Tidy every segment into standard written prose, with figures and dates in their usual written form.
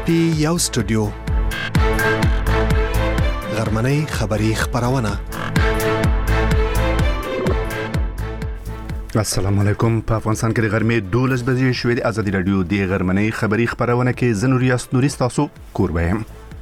پټي یو سټوډیو غرمنۍ خبری خبرونه. السلام علیکم. په افغانستان کې د غرمې 12 بجې شوې د ازادي رادیو د غرمنۍ خبری خبرونه کې زنوریاس نوري تاسو کوربه يم.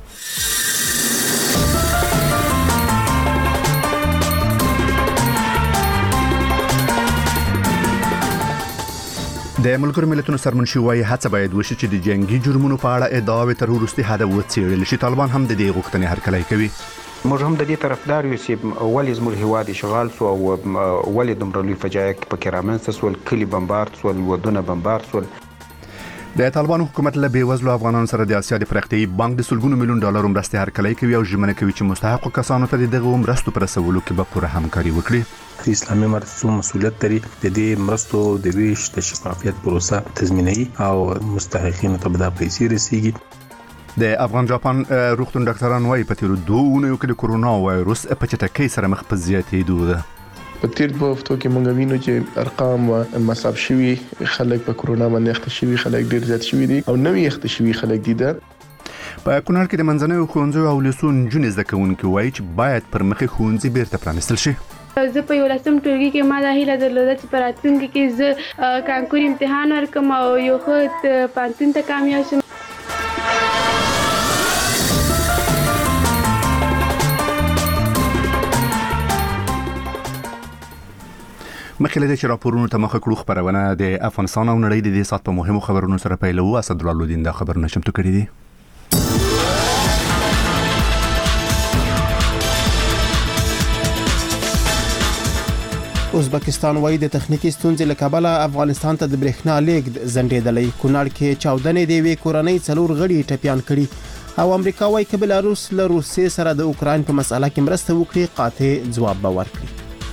د ملګرو ملتونو سرمنشي وايي هڅه باید وشي چې د جنگي جرمونو په اړه ادعاوې تر وروستي حده وڅېړل شي. طالبان هم د دې غوښتنې هرکلی کوي. موږ هم د دې طرفدار یو چې ولې زموږ هیواد اشغال سو او ولې دومره لوی فجایع پکې رامنځته سول، کلي بمبارد سول، ودونه بمبارد سول. د طالبانو حکومت له بیوزلو افغانانو سره د اسیا د پراختیایي بانک د سلګونو میلیون ډالرو مرستې هرکلی کوي او ژمنه کوي چې مستحقو کسانو ته دغه مرستو پر رسولو کې به پوره همکاري وکړي. اسلامي مرستو مسؤلیت لري د دې مرستو د ویش د شفافیت پروسه تضمینوي او مستحقینو ته به د پیسې رسیږي. د افغان جاپان روغتون ډاکټران وايي په تیرو 2 اونیو کې د کورونا وایروس په چټکۍ سره مخ په زیاتېدو ده. په تیر 2 هفتو کې موږ وینو چې ارقام مصاب شوي خلک په کورونا باندې اخته شوي خلک ډیر زیات شوي دي او نوې اخته شوي خلک دي. په کونړ کې د منځنوي ښوونځیو او لیسو نجونې زده کوونکي وایي چې باید پر مخې ښوونځي بیرته پرانیستل شي. زه په 11م ټولګي کې ما د هیله درلوده چې په راتلونکي کې زه کانکور امتحان ورکړم او یو ښه پوهنتون ته کامیاب شم. مخکې له دې چې راپورونو ته مخه کړو خبرونه د افغانستان او نړۍ د دې سات په مهمو خبرونو سره پیلوو. اسدالله الدین دا خبرونه چمتو کړي دي. ازبکستان وايي د تخنیکی ستونزې له کبله افغانستان ته د برېښنا لیږد ځنډېدلی. کونړ کې چاودنې د یوې کورنۍ 4 غړي ټپیان کړي او امریکا وايي چې بلاروس له روسیې سره د اوکراین په مسله کې مرسته وکړي قاطع ځواب به ورکړي.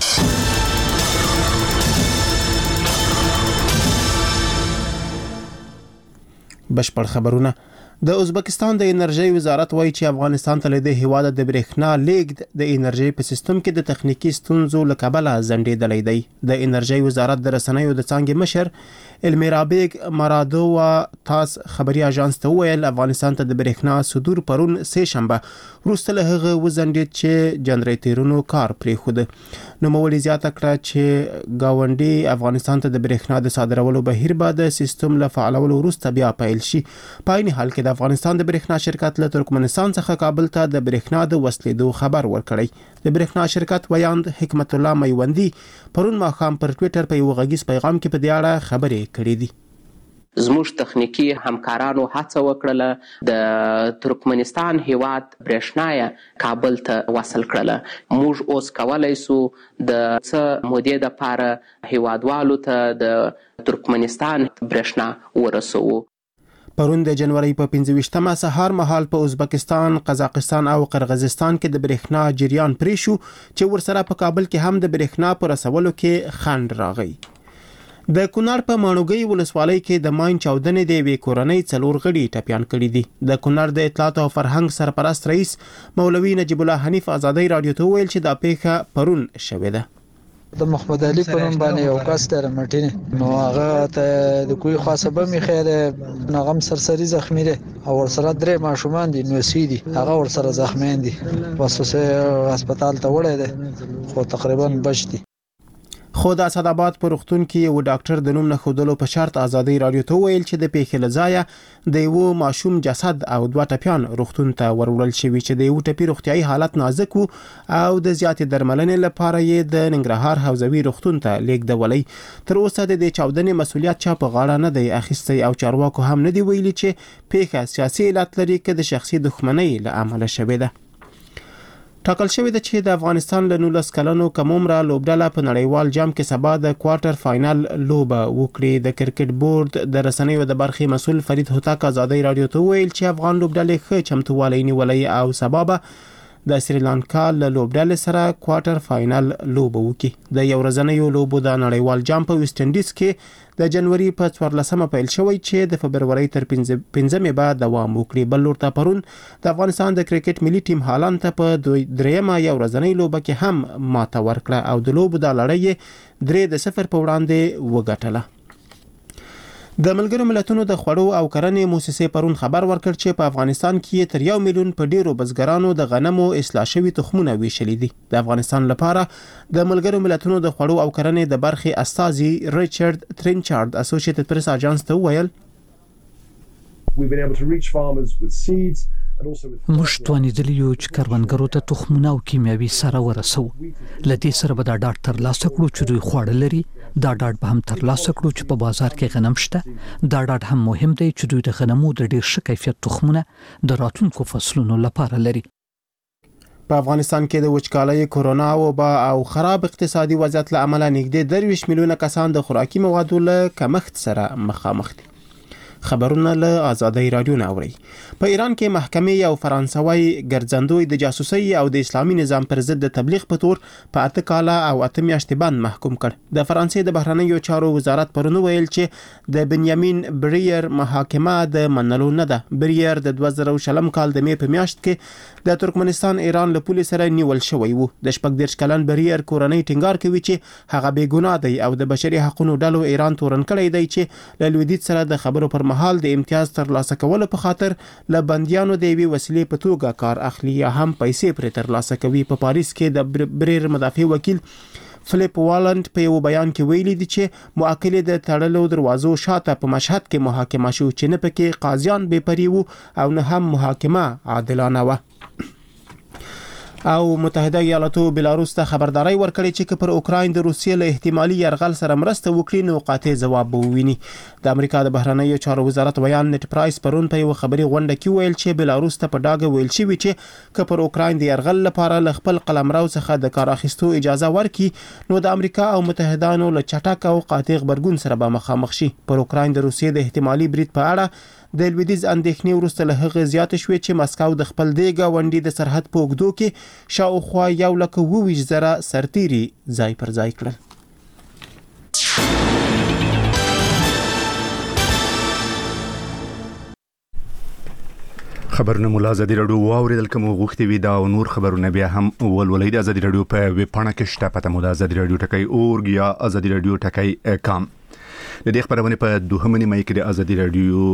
بشپړ خبرونه. د ازبکستان د انرژي وزارت وايي چې افغانستان ته له هیواده د برېښنا لیږد د انرژي په سیستم کې د تخنیکی ستونزو له کبله ځنډېدلی دی. د انرژي وزارت د رسنیو د څانګې مشر المیرابیګ مرادووا تاس خبري اژانس ته ویل افغانستان ته د برېښنا صدور پرون سه شنبه وروسته له هغه وزنډید چې جنریټرونو کار پرېښود. نو مولي زیاته کړه چې گاونډي افغانستان ته د برېښنا د صادرولو بهیر به د سیستم له فعالولو وروسته بیا پیل شي. په عین حال کې د افغانستان د برېښنا شرکت له ترکمنستان څخه کابل ته د برېښنا د وصلېدو خبر ورکړی. د برېښنا شرکت ویاند حکمت الله میوندی پرون ماښام پر ټوئیټر په یو غږیز پیغام کې په دې اړه خبرې کړې دي. زموږ تخنیکی همکارانو هڅه وکړه د ترکمنستان هیواد برېښنا کابل ته وصل کړله. موږ اوس کولای سو د څه مودې لپاره هیوادوالو ته د ترکمنستان برېښنا ورسوو. پرون د جنوري په 25مه سهار مهال په ازبکستان، قزاقستان او قرغیزستان کې د برېښنا جریان پرې شو چې ورسره په کابل کې هم د برېښنا پر رسولو کې خنډ راغی. د کونړ په ماڼوګي ولسوالۍ کې د ماین چاودنې د یوې کورنۍ 4 غړي ټپیان کړي دي. د کونړ د اطلاعات او فرهنګ سرپرست رئیس مولوي نجیب الله حنیف ازادي رادیو ته ویل چې دا پیښه پرون شوې ده. د محمد علي پرون باندې یو کس تر مټینه نو هغه ته د کوی خاصه به می خیر نغم سرسری زخمی ده او ورسره 3 ماشومان دي نو سیدي هغه ورسره زخمیان دي وسوسه هسپتال ته وړي ده خو تقریبا بچ دي. خو د اسداباد په روغتون کې یو ډاکټر د نوم نه خودلو په شرط ازادي رادیو ته ویل چې د پیښې لځایه د یو ماشوم جسد او 2 ټپیان روغتون ته وروړل شوی چې د یو ټپی روغتيایي حالت نازک او د زیاتې درملنې لپاره یې د ننګرهار حوزوي روغتون ته لیږدولې. تر اوسه د چاودنې مسولیت چا په غاړه نه دی اخیستی او چارواکو هم نه دی ویلي چې پیښه سیاسي علت لري که د شخصي دښمنۍ له امله شوې ده. ټاکل شوی دی چې د افغانستان له 19 کلنو کمومره لوبډله په نړیوال جام کې سبا د کوارټر فائنل لوبه وکړي. د کرکټ بورډ د رسنیو د برخې مسول فرید هوتک ازادي رادیو ته ویل چې افغان لوبډلې ښه چمتووالی نیولې او سبا به د سریلانکا له لوبډلې سره کوارټر فائنل لوبه وکړي. د یو ورځنیو لوبو د نړیوال جام په ویسټ انډیز کې د جنوري په 14مه پیل شوی چې د فبرवरी تر 15مه به دوام وکړي. بل لور ته پرون د افغانستان د کرکټ ملي ټیم هالند ته په 3مه یو ورځنۍ لوبه کې هم ماته ورکړه او د لوبو د لړۍ 3-0 په وړاندې وګټله. د ملګرو ملتونو د خوړو او کرنې مؤسسې پرون خبر ورکړ چې په افغانستان کې تر 1 میلیون په ډیرو بزګرانو د غنمو اصلاح شوي تخمونه ویشلي دي. د افغانستان لپاره د ملګرو ملتونو د خوړو او کرنې د برخې استاذي ریچارډ ترینچارد اسوسییټډ پریس اژانس ته وویل موږ توانیدلی یو چې کروندګرو ته تخمونه او کیمیاوي سره ورسو. لدې سره به دا ډاډ ترلاسه کړو چې دوی خواړه لري. دا ډاډ به هم ترلاسه کړو چې په بازار کې غنم شته. دا ډاډ هم مهم دی چې دوی د غنمو د ډیر ښه کیفیت تخمونه د راتلونکو فصلونو لپاره لري. په افغانستان کې د وچکالۍ، کورونا او خراب اقتصادي وضعیت له امله نږدې 23 میلیونه کسان د خوراکي موادو له کمښت سره مخامخ دي. خبرونه له آزادۍ رادیو نه اوري. په ایران کې محکمې یو فرانسوي ګرځندوی د جاسوسي او د اسلامي نظام پر ضد د تبلیغ په تور په 8 کاله او 8 میاشتې باندې محکوم کړ. د فرانسې د بهرنیو چارو وزارت پرون ویل چې د بنیامین بریر محاکمه د منلو نه ده. بریر د 2020 کال د می په میاشت کې د ترکمنستان ایران له پولیس سره نیول شوی وو. د 14 کلن بریر کورنۍ ټینګار کوي چې هغه بې ګناه دی او د بشري حقوقو ډلو ایران تورن کړی دی چې له لویدیځ سره د خبرو پر مهال د امتیاز ترلاسه کولو په خاطر له بندیانو د یوې وسیلې په توګه کار اخلي یا هم پیسې پرې ترلاسه کوي. په پاریس کې د بریر مدافع وکیل فلیپ والند په یو بیان کې ویلي دي چې موکل د تړلو دروازو شاته په مشهد کې محاکمه شو چې نه پکې قاضیان بې پرې وو او نه هم محاکمه عادلانه وه. او متحده ایالاتو بلاروس ته خبرداري ورکړې چې پر اوکراین د روسیې له احتمالي يرغل سره مرسته وکړي نو قاطع ځواب وویني. د امریکا د بهرنیو چارو وزارت ویان نت پرایس پرون په یو خبري غونډه کې ویل چې بلاروس ته په ډاګه ویل شوی چې پر اوکراین د يرغل لپاره ل خپل قلمرو څخه د کار اخیستو اجازه ورکړي نو د امریکا او متحدانو له چټک او قاطع خبرګون سره به مخامخ شي. پر اوکراین د روسیې د احتمالي برید په اړه د لویدیز اندېښنې وروسته له هغه زیات شوې چې مسکو د خپل دی گاونډي د سرحد په اوږدو کې شاوخوا 1,20,000 سرتیري ځای پر ځای کړل. خبرونه مولا ازادي رادیو واوریدل کوم غوښتي وي دا او نور خبرونه بیا هم ولولې د ازادي رادیو په ویب پاڼه کې شته. پته مو د ازادي رادیو ټکی اورګ یا ازادي رادیو ټکی کام. د دې خبرونه په 2 مې کې د ازادي رادیو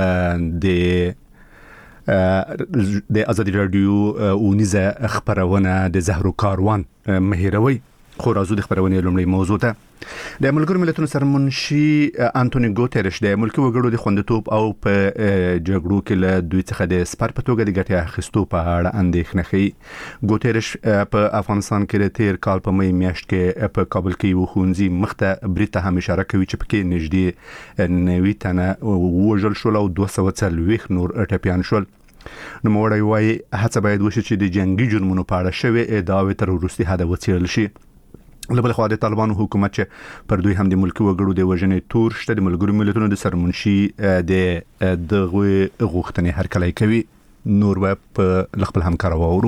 د ازادي رادیو اونیزه خبرونه د زهرو کاروان مهیروي خو راځو د خبرونه لومړی موضوع ته. د ملګرو ملتونو سرمنشي انټونی ګوتریش د ملکی وګړو د خوندیتوب او په جګړو کې له دوی څخه د سپر په توګه د ګټې اخیستو په اړه اندېښنه کوي. ګوتریش په افغانستان کې د تیر کال په مې میاشت کې په کابل کې یو ښوونځي مخته بریته هم اشاره کوي چې پکې نږدې 90 تنه وژل شول او 240 نور ټپیان شول. نو موړی وايي هڅه باید وشي چې د جنگي جرمونو په اړه شوی ادعاوې تر وروستي حد وڅېړل شي. لبل خو د طالبانو حکومت چې پر دوی هم د ملکی وګړو د وژنې تور شته د ملګرو ملتونو د سرمنشي د دغه غوښتنې هرکلی کوي. نور په خپل همکار وورو.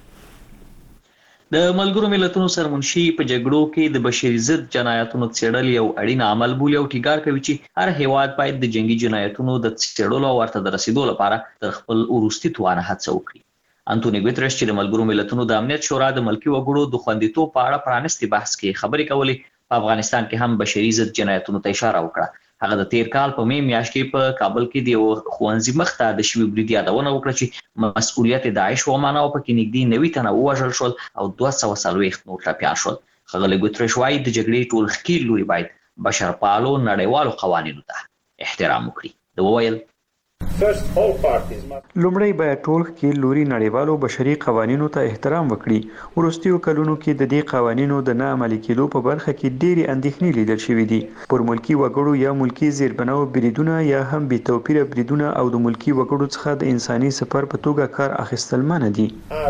د ملګرو ملتونو سرمنشي په جګړو کې د بشري ضد جنایاتونو څېړل یو اړین عمل بولي او ټینګار کوي چې هر هیواد باید د جنگي جنایاتونو د څېړلو او ورته د رسیدو لپاره تر خپل وروستي توانه هڅه وکړي. انټونی ګوتریش چې د ملګرو ملتونو د امنیت شورا د ملکی وګړو د خوندیتوب په اړه پرانیستي بحث کې خبرې کولې په افغانستان کې هم بشري ضد جنایاتونو ته اشاره وکړه. هغه د تیر کال په مې میاشت کې په کابل کې د ښوونځي مخته د شوي برید یادونه وکړه چې مسؤلیت داعش ومانه او پکې نږدې 90 تنه ووژل شول او 240 نور ټپیان شول. ښاغلی ګوتریش وايي د جګړې ټول ښکیل لوري باید بشرپالو نړیوالو قوانینو ته احترام وکړي. د وویل لومړی باید ټول ښکیل لوري نړیوالو بشري قوانینو ته احترام وکړي. وروستیو کلونو کې د دې قوانینو د نه عملي کېدو په برخه کې ډېرې اندېښنې لیدل شوې دي. پر ملکی وګړو یا ملکی زیربناو بریدونه یا هم بې توپیره بریدونه او د ملکی وګړو څخه د انساني سفر په توګه کار اخیستل منع دي.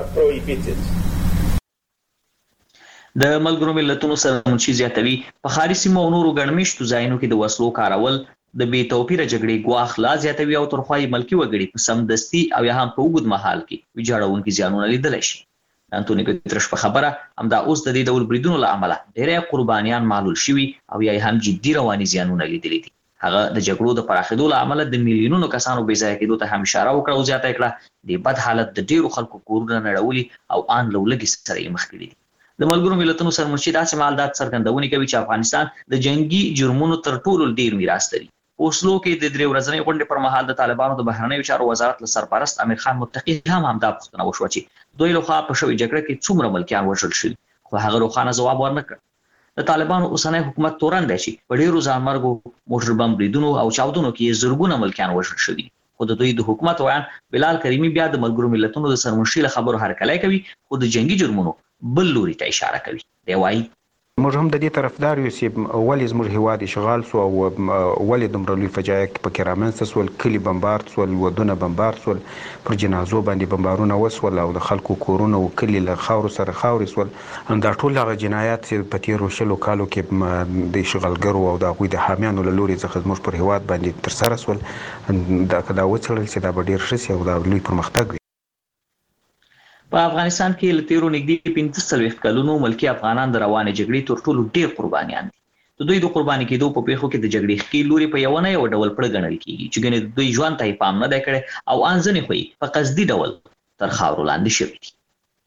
د ملګرو ملتونو سرمنشي زیاتوي په ښاري سیمو او نورو ګڼمېشتو ځایونو کې د وسلو کارول د بې توپیره جګړې ګواښ لا زیاتوي او ترخوایي ملکی وګړي په سمدستي او یا هم په اوږد مهال کې ویجاړونکي زیانونه لیدلی شي. انټونی ګوتریش په خبره همدا اوس د دې ډول بریدونو له امله ډېری قربانیان معلول شوي او یا هم جدي رواني زیانونه لیدلي دي. هغه د جګړو د پراخېدو له امله د میلیونونو کسانو بې ځایه کېدو ته هم اشاره وکړه او زیاته کړه د بد حالت د ډېرو خلکو کورونه نړولي او ان له لږې سره یې مخ کړي دي. د ملګرو ملتونو سرمنشي داسې معلومات څرګندونې کوي چې افغانستان د جنگي جرمونو تر ټولو ډېر میراث لري. اوسلو کې د 3 ورځې غونډې پر مهال د طالبانو د بهرنیو چارو وزارت له سرپرست امیر خان متقی هم همدا پوښتنه وشوه چې دوی له خوا په شوې جګړه کې څومره ملکیان وژل شوي، خو هغه روښانه ځواب ورنکړ. د طالبانو اوسنی حکومت تورن دی چې په ډیرو ځانمرګو موټر بم بریدونو او چاودنو کې زرګونه ملکیان وژل شوي، خو د دوی د حکومت ویان بلال کریمی بیا د ملګرو ملتونو د سرمنشي له خبرو هرکلی کوي، خو د جنگي جرمونو بل لوري ته اشاره کوي. دی وایي موږ هم د دې طرفدار یو چې ولې زموږ هیواد اشغال سو او ولې دومره لوی فجایع پکې رامنځته سول، کلی بمبارد سول، ودونه بمبارد سول، پر جنازو باندې بمبارونه وسول او د خلکو کورونه او کلی له خاورو سره خاورې سول. دا ټول هغه جنایات چې په تیرو شلو کالو کې د اشغالګرو او د هغوی د حامیانو له لوري څخه زموږ پر هیواد باندې ترسره سول، دا وڅېړل چې دا به ډېر ښه سي او دا لوی پرمختګ وي. په افغانستان کې له تیرو نږدې 45 کلونو ملکی افغانان د روانې جګړې تر ټولو ډېر قربانیان دي. د دوی د قرباني کېدو په پیښو کې د جګړې ښکېل لوري په یو نه یو ډول پړه ګڼل کېږي چې ګنې د دوی ژوند ته پام نه دی کړی او ان ځنې خو یې په قصدي ډول تر خاورو لاندې شوي دي.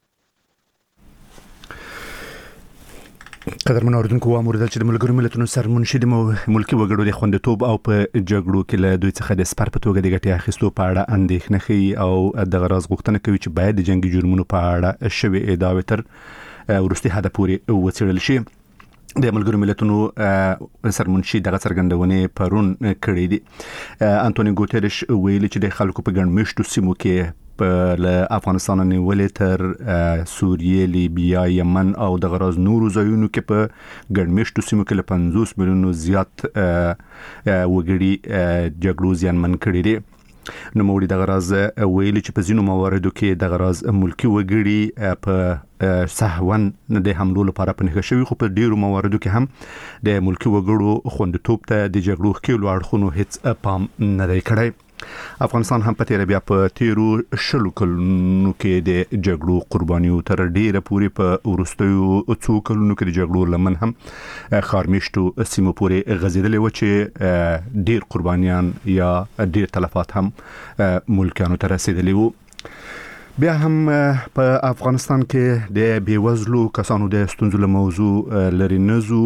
قدرمن اوریدونکو واموریدل چې د ملګرو ملتونو سرمنشي د ملکی وګړو د خوندیتوب او په جګړو کې له دوی څخه د سپر په توګه د ګټې اخیستو په اړه اندېښنه ښیي او د غراز غوښتنه کوي چې باید د جنگي جرمونو په اړه شوي ادعاوې تر وروستي حده پورې وڅېړل شي. د ملګرو ملتونو سرمنشي دغه څرګندونې پرون کړې دي. انټونی ګوتریش ویلي چې د خلکو په ګڼ مشتو سیمو کې له افغانستان نیولې تر سوریې، لیبیا، یمن او د غراز نورو ځایونو کې په ګڼ مشتو سیمو کې له 50 میلیونو زیات وګړي جګړو زیانمن کړي دي. نوموړي د غراز ویلي چې په ځینو مواردو کې د غراز ملکی وګړي په سهون د حملو لپاره په نښه شوي، خو په ډیرو مواردو کې هم د ملکی وګړو خوندیتوب ته د جګړو ښکېلو اړخونو هیڅ پام نه دی کړی. افغانستان هم په تیر بیا په تیرو شلو کلونو کې د جګړو قربانیو تر ډیره پورې په ورستیو څو کلونو کې د جګړو لمن هم خارمیشتو سیمو پورې غځېدلې و چې ډیر قربانیان یا ډیر تلفات هم ملکانو ته رسیدلي وو. بیا هم په افغانستان کې د بیوزلو کسانو د ستونزو له موضوع لري نزو.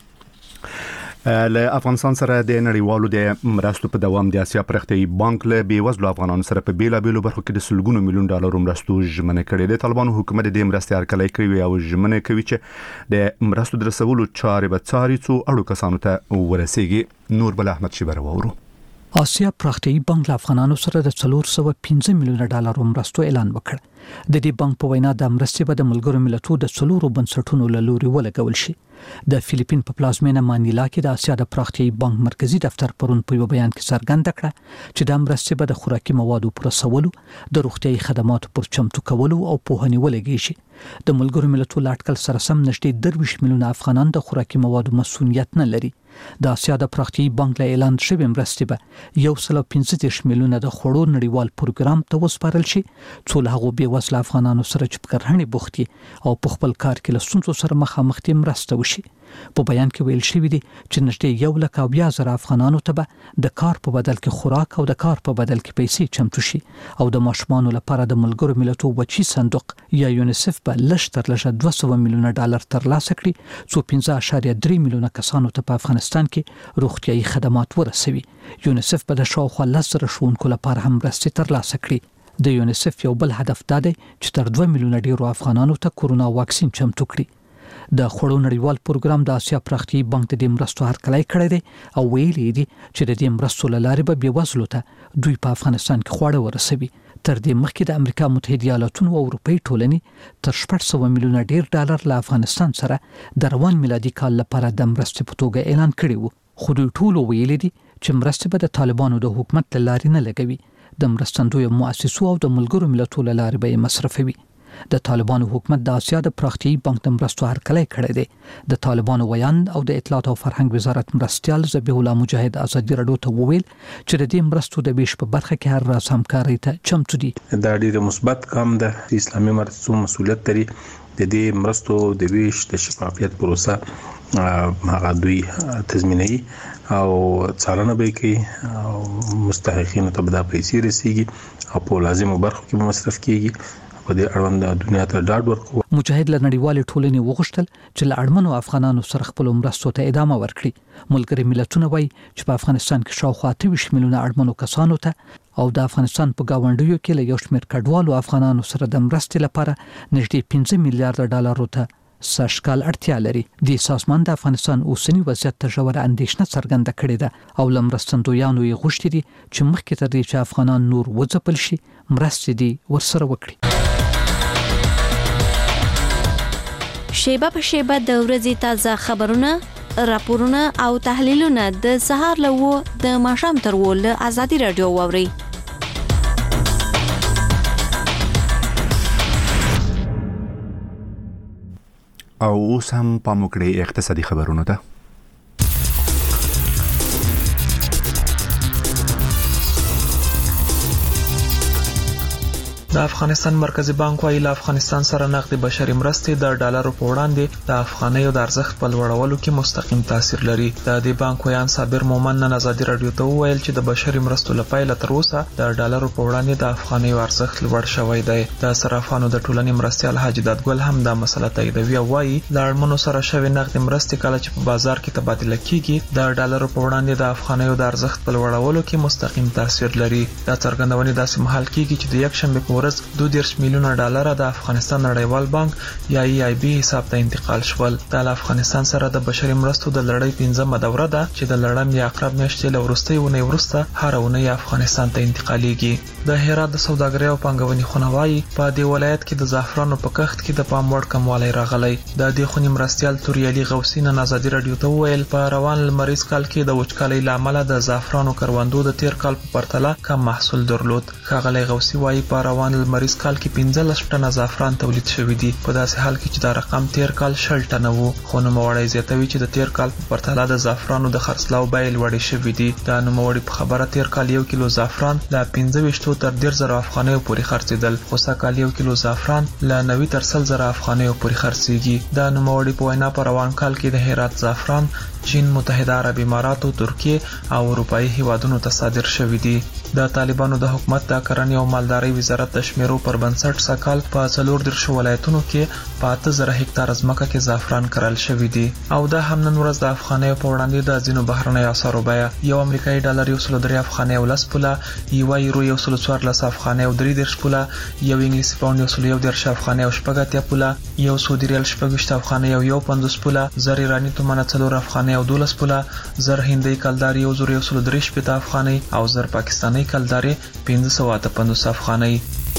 له افغانستان سره د نړیوالو د مرستو په دوام د اسیا پرختي بانک له بیوزلو افغانانو سره په بیلابېلو برخو کې د سلګونو میلیون ډالر مرستو ژمنه کړې ده. طالبانو حکومت د مرستې هرکلی کوي او ژمنه کوي چې د مرستو د رسولو چارې به څاري څو اړو کسانو ته ورسیږي. نور بل احمد شیبر وورو. آسیا پرختي بانک له افغانانو سره د 415 میلیون ډالر مرستو اعلان وکړ. د دې بانک په وینا د مرستې به د ملګرو ملتونو د څلورو بنسټونو له لوري ولګول شي. د فلیپین په پلازمینه مانیلا کې د آسیا د پرختي بانک مرکزی دفتر پرون په یو بیان کې څرګنده کړه چې د مرستې به د خوراکي موادو پر رسولو، د روغتيایي خدماتو پر چمتو کولو او پوهنې ولګي شي. د ملګرو ملتونو لاټکل سره سم نږدې 23 میلیونه افغانان د خوراکي موادو مسؤلیت نه لري. د آسیا د پرختي بانک له اعلان شوی مرستې به 115 میلیونه د خوړو نړیوال پروګرام ته وسپارل شي، څو له هغو بیوزله افغانانو سره چې په کرهڼې بوخت دي او په خپل کار کې له ستونزو سره مخامخ دي مرسته وشي. په بیان کې ویل شوی دی چې نږدې 1,000 افغانانو ته به د کار په بدل کې خوراک او د کار په بدل کې پیسې چمتو شي او د ماشومانو لپاره د ملګرو ملتونو وچی صندوق یا یونیسف به لږ تر لږه 200 میلیونه ډالر ترلاسه کړي، څو 15.3 میلیونه کسانو ته په افغانستان کې روغتيایي خدمات ورسوي. یونیسف به د شاوخوا 10,000 ښوونکو لپاره هم مرستې ترلاسه کړي. د یونیسف یو بل هدف دا دی چې تر 2 میلیونه ډیرو افغانانو ته کورونا واکسین چمتو کړي. د خوړو نړیوال پروګرام د آسیا پرختي بانک د مرستو هرکلی کړی دی او ویلي دي چې د دې مرستو له لارې به بیوزلو ته دوی په افغانستان کې خواړه ورسوي. تر دې مخکې د امریکا متحده ایالاتونو او اروپאי ټولنې تر 800 میلیونه ډیر ډالر له افغانستان سره د روان میلادي کال لپاره د مرستې په توګه اعلان کړی وو، خو دوی ټول ویلي دي چې مرستې به د طالبانو د حکومت له لارې نه لګوي، د مرستندویو مؤسسو او د ملګرو ملتونو له لارې به مصرفوي. د طالبانو حکومت د آسیا د پرختي بانک د مرستو هرکلی کړی دی. د طالبانو ویاند او د اطلاعات او فرهنګ وزارت مرستیال ذبیح الله مجاهد ازادي راډیو ته وویل چې د دې مرستو د بیش په برخه کې هر راز همکاري ته چمتو دي. دا ډیره مثبت کام ده. اسلامي مرستو مسؤلیت لري د دې مرستو د ویش د شفافیت پروسه هغه دوی تضمینوي او څارنه به کوي او مستحقینو ته به دا پیسې رسیږي او په لازمو برخو کې مصرف کیږي. په دې اړوند دنیا ته ډاډ ورکوي. مجاهد له نړیوال ټولنې وغوښتل چې له اړمنو افغانانو سره خپل مرستو ته ادامه ورکړي. ملګری ملتونه وایي چې په افغانستان کې شاوخوا 28 میلیونه اړمنو کسانو ته او د افغانستان په گاونډیو کې له یو شمېر کډوالو افغانانو سره د مرستې لپاره نږدې 15 میلیارډ ډالرو ته سږکال اړتیا لري. د سازمان د افغانستان اوسنی وضعیت ته ژوره اندېښنه څرګنده کړې ده او له مرستندویانو یې غوښتي دي چې مخکې تر دې چې افغانان نور وځپل شي مرستې دي ورسره وکړي. شیبه په شیبه د ورځې تازه خبرونه، راپورونه او تحلیلونه د سهار له 9 د ماښام تر 10 له آزادي رادیو واوري. او اوس هم پام وکړئ اقتصادي خبرونه ته. د افغانستان مرکزی بانک وايي له افغانستان سره نقد بشري مرستې د ډالرو په وړاندې د افغانیو د ارزښت په لوړولو کې مستقیم تاثیر لري. د دې بانک ویان صابر مومن نن آزادي رادیو ته وویل چې د بشري مرستو لپاره تر اوسه د ډالرو په وړاندې د افغانیو ارزښت لوړ شوی دی. د صرافانو د ټولنې مرستيال حاجی دادګل هم دا مسله تاییدوي او وايي د اړمنو سره شوی نقد مرستې کله چې په بازار کې تبادله کیږي د ډالرو په وړاندې د افغانیو د ارزښت په لوړولو کې مستقیم تاثیر لري. دا څرګندونه داسې مهال کیږي چې د یک شنبه په 2.5 میلیونه ډالر د افغانستان نړیوال بانک یا EIB حساب ته انتقال شول. د افغانستان سره د بشري مرستو د لړۍ 15مه دوره ده چې د لړم یا اقرب میاشتې لورستۍ ونې ورسته هر ونې افغانستان ته انتقالېږي. د هرات د سوداګرۍ او پانګونې خونوای په دې ولایت کې د زعفرانو په کښت کې د پام وړ کموالی راغلی. د دې خونې مرستيال توریالي غوثی نن آزادي رادیو ته وویل په روان لمریز کال کې د وچکالۍ لامل د زعفرانو کروندو د تیر کال په پرتله کم محصول درلود. ښاغلی غوثی وايي په روان لمریز کال کې 15 ټنه زعفران تولید شوی دی، په داسې حال کې چې دا رقم تیر کال 60 ټنه وو. خو نوموړی زیاتوي چې د تیر کال په پرتله د زعفرانو د خرڅلاو بیې لوړې شوې دي. دا نوموړی په خبره تیر کال 1 کیلو زعفران له 25 تر 10000 افغانیو پورې خرڅېدل، خو سږکال 1 کیلو زعفران له 90 تر 100,000 افغانیو پورې خرڅېږي. دا نوموړی په وینا په روان کال کې د هرات زعفران چین، متحده عرب امارات، ترکیه او اروپאי هیوادونو ته صادر شوی دی. د طالبانو د حکومت د کرنې او مالدارۍ وزارت د شمیرو پر بنسټ سکهال په 14 ولایتونو کې په 8000 هکتار ځمکه کې زعفران کرل شوی دی او دا هم نن ورځ د افغانیو په وړاندې د ځینو بهرنیو اسعارو بیه یو امریکایي ډالر 103 افغاني او 10 پوله، یو یورو 114 افغاني او 30 پوله، یو انګلیسي پاوند 110 افغاني او 80 پوله، یو سعودي ریال 80 افغاني او 50 پوله، زر ایرانی تومانه 4 افغاني او 12 پوله، زر هندي کلداري 113 افغاني او زر پاکستاني کلداري 558 افغاني.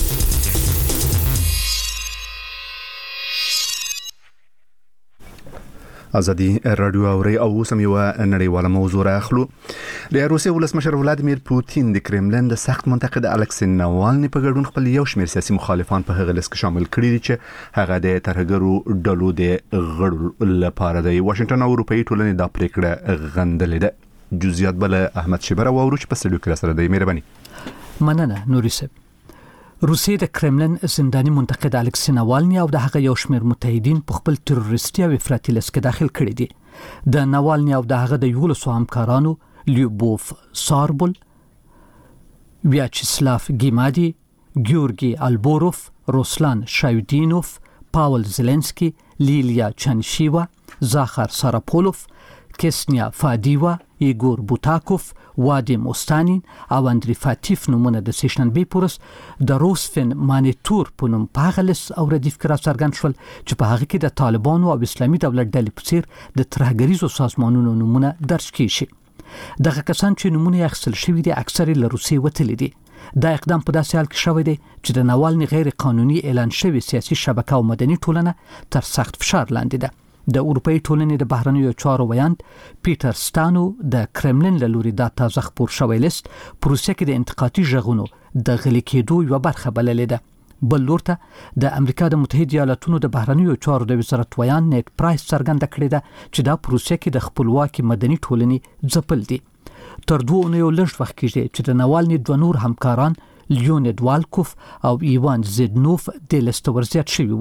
ازادي رادیو اوري او سم یو نړیواله موضوع راخلو. د روسیې ولسمشر ولادیمیر پوتین د کرملین د سخت منتقد الکسی ناوالني په ګډون خپل یو شمېر سیاسي مخالفان په هغه لیست کې شامل کړي دي چې هغه د ترهګرو ډلو د غړو لپاره د واشنگټن او اروپאי ټولنې د پریکړه غندلې ده. جزئیات بل احمد شبر او ورچ په سلو کې سره د مهرباني مننه نوري صاحب. روسیې د کرملین زنداني منتقد الکسی ناوالني او د هغه یو شمېر متحدین په خپل تروریستي او افراطي لیست کې داخل کړي دي. د ناوالني او د هغه د 11 همکارانو لیوبوف ساربل، ویاچسلاف گیمادی، گیورگی البوروف، روسلان شایودینوف، پاول زلنسکی، لیلیا چانشیوا، زاخر ساراپولوف، کسنیا فادیوا، ایگور بوتاکوف، وادیم اوستانین او اندری فاتیف نمونه د سیشنبه پورس د روسفن مانیتور په نوم په هغه لیست او ردیف کې راڅرګند شول چې په هغه کې د طالبانو او اسلامي دولت ډلې په څیر د ترهګریزو سازمانونو نمونه درج کیږي. دغه کسان چې نمونه یې اخیستل شوي دي اکثر له روسیې وتلي دي. دا اقدام په داسې حال کې شوی دی چې د ناوالني غیر قانوني اعلان شوی سیاسي شبکه او مدني ټولنه تر سخت فشار لاندې ده. د اروپאי ټولنې د بهرنیو چارو ویاند پیټر ستانو د کرملین له لوري د تازه خبر شوی لیست پروسه کې د انتقادي ژغونو د غلي کېدو یو برخه بللې ده. بل لورته د امریکا د متحده ایالاتونو د بهرنیو چارو د وزارت ویاند نیټ پرایس څرګنده کړې ده چې دا پروسه کې د خپلواکي مدني ټولنې ځپل دي. تر 2 اونیو لږ وخت کېږي چې د ناوالني دوه نور همکاران لیونید والکوف او ایوان زیدنوف د لیست ورزیات شوي وو.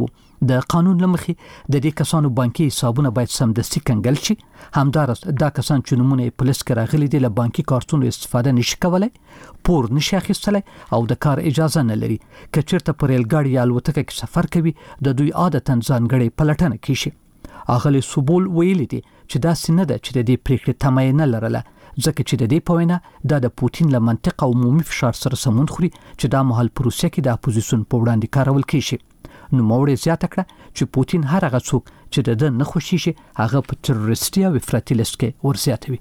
د قانون لمخې د دې کسانو بانکي حسابونه باید سمدستي کنګل شي. همدارس دا کسان چې نمونه پولیس کې راغلي دي له بانکي کارتونو استفاده نشي کولای، پور نشي اخیستلی او د کار اجازه نه لري. که چیرته پر ریلګاډي یا الوتکه کې سفر کوي د دوی عادتاً ځانګړې پلټنه کیږي. اغلی سوبول ویلي دي چې دا سینه ده چې د دې پریکړې تمه نه لرله، ځکه چې د دې په وینا دا د پوتین له منطق او عمومي فشار سره سمون خوري چې دا مهال په روسیه کې د اپوزیسیون په وړاندې کارول کیږي. نوموړی زیاته کړه چې پوتین هر هغه څوک چې د ده نه خوښیږي هغه په تروریستي او افراطي لیست کې ورزیاتوي.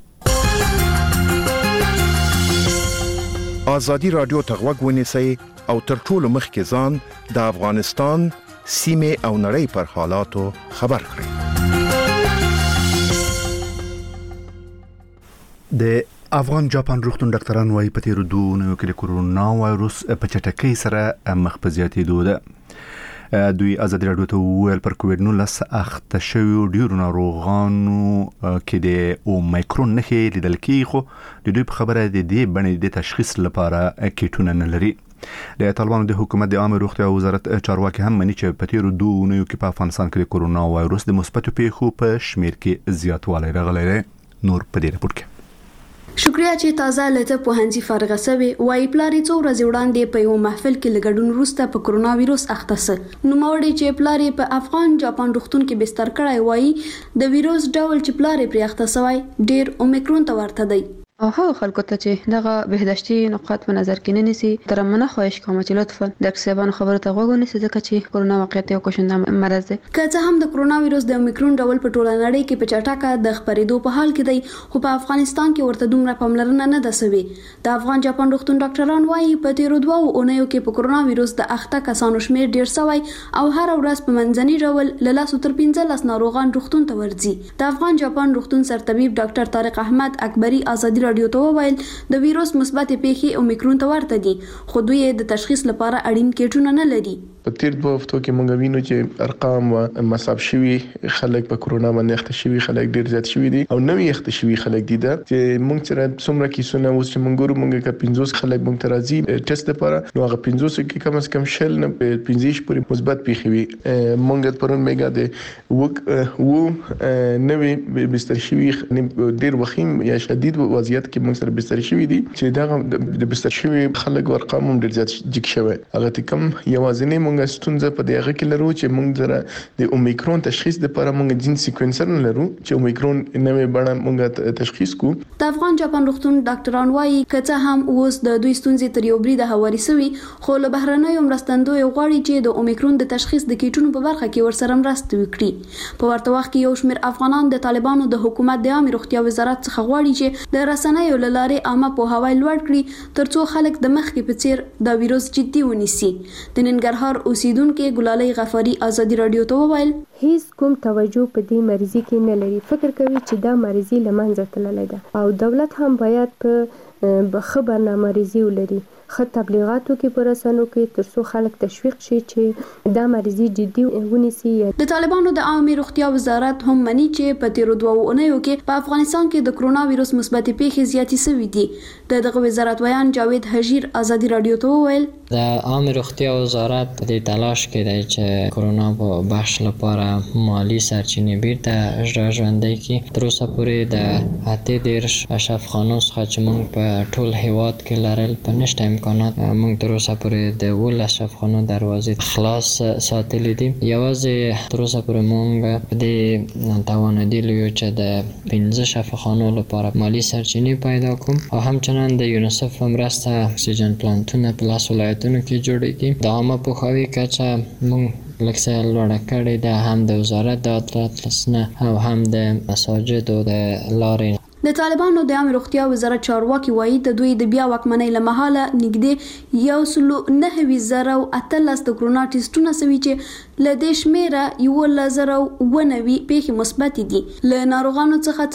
ازادي رادیو ته غوږ ونیسئ او تر ټولو مخکې ځان د افغانستان سیمې او نړۍ پر حالاتو خبر کړئ. د افغان جاپان روغتون ډاکټران وايي په تیرو 2 اونیو کې د کورونا وایروس په چټکۍ سره مخ په زیاتېدو ده. دوی ازادي رادیو ته ویل پر کووډ-19 اخته شویو ډیرو ناروغانو کې د اومیکرون نښې لیدل کیږي، خو د دوی په خبره د دې بڼې د تشخیص لپاره کیټونه نه لري. د طالبانو د حکومت د عامه روغتیا وزارت چارواکي هم مني چې په تیرو 2 اونیو کې په افغانستان کې د کورونا وایروس د مثبتو پیښو په شمیر کې زیاتوالی راغلی دی. نور په دې رپورت کې شکریا چې تازه لته په هنځي فارغه سوي وای پلاری څو ورځې وړاندې په یو محفل کې لګډون وروسته په کورونا وایروس اخته سه. نو موري چې پلاری په افغان جاپان روغتون کې بستر کړای وای د وایروس ډول چې پلاری پرې اخته سوی ډیر اومیکرون ته ورته دی. هغه خلکو ته چې دغه بهداشتي نقاط په نظر کې نه نیسي تر منه خواهش کوم چې لطفا د کسبانو خبره ته غوږ ونیسي ځکه چې کورونا واقعیت یو کوشنده مرض دی. که څه هم د کورونا وایروس د اومیکرون ډول په ټوله نړۍ کې په چټکه د خپرېدو په حال کې دی، خو په افغانستان کې ورته دومره پاملرنه نه ده سوي. د افغان جاپان روغتون ډاکټران وايي په تیرو 2 اونیو کې په کورونا وایروس د اخته کسانو شمیر ډیر سوی او هر ورځ په منځني ډول له 100 تر 15 ناروغان روغتون ته ورځي. د افغان جاپان روغتون سرطبيب ډاکټر طارق احمد اکبری ازادي رادیو ته وویل د وایروس مثبت پیښې اومیکرون ته ورته دي، خو دوی د تشخیص لپاره اړین کیټونه نه لري. په تیر 2 هفتو کې مونږ وینو چې ارقام مصاب شوي خلک په کورونا باندې اخته شوي خلک ډیر زیات شوي دي او نوې اخته شوي خلک دي چې مونږ سره څومره کیسونه اوس چې مونږ ګورو مونږ کا 50 خلک مونږ ته راځي ټیسټ لپاره، نو هغه 50 کې کم از کم شل نه 15 پورې مثبت پیښې وي. مونږ پرون میګا د وو نوې بستر شوي ډیر وخیم یا شدید وضعیت کې مونږ سره بستر شوي دي چې دا د بستر شوي خلک ارقام هم ډیر زیات جګ شوی. هغه کم یوازینی مونږ ستونزه په دغه کې لرو چې مونږ سره د اومیکرون تشخیص لپاره مونږ جین سیکوینسر نه لرو چې اومیکرون نوې بڼه مونږ تشخیص کو. د افغان جاپان روغتون ډاکټران وايي کته هم اوس د دوی ستونزې تر یو برید هواري سوي، خو له بهرنیو مرستندوی غواړي چې د اومیکرون د تشخیص د کیټونو په برخه کې ورسره مرسته وکړي. په ورته وخت کې یو شمېر افغانان د طالبانو د حکومت د عامه روغتیا وزارت څخه غواړي چې د رسنیو له لارې عامه پوهاوی لوړ کړي ترڅو خلک د مخکې په څیر د وایروس جدي ونیسي. د ننګرهار اوسیدونکو ګلالۍ غفاری ازادي رادیو ته وویل هیڅ کوم توجه په دې مریضي کې نه لري، فکر کوي چې دا مریضي له منځه تللی ده او دولت هم باید په خبرنامه ریزي ولري، ښه تبلیغاتو کې په رسنیو کې ترڅو خلک تشویق شي چې دا مریضي جدي ونیسي. د طالبانو د عامه روغتیا وزارت هم مني چې په تیرو 2 اونیو کې په افغانستان کې د کورونا وایروس مثبت پیښې زیاتې شوې دي. دغه وزارت ویان جاوید حجیر ازادي رادیو ته وویل د عامه روغتیا وزارت په دې تلاش کې دی چې کورونا په بخش لپاره مالی سرچینې بیرته ژوندۍ کړي. تر اوسه پورې د 18 اشرافخانو څخه چې موږ په ټول هیواد کې لرل په نشته امکانات موږ تر اوسه پورې د 18 اشرافخانو دروازې خلاص ساتلې دي. یوازې تر اوسه پورې موږ په دې توانیدلی یو چې د 15 اشرافخانو لپاره مالی سرچینې پیدا کوم او همچنان د یونیسف مرسته اکسیجن پلانټونه په لاس ولایتونو کې جوړېږي. د عامه پوهاوي کچه موږ لکه لوړه کړې ده، هم د وزارت د عدالت لسنه او هم د مساجدو د لارې. د طالبانو د عامه روغتیا وزارت چارواکي وایي د دوی د بیا واکمنۍ له مهاله نږدې 1,918 د کورونا ټیسټونه سوي چې له دې شمیره 11,019 پیښې مثبت دي. له ناروغانو څخه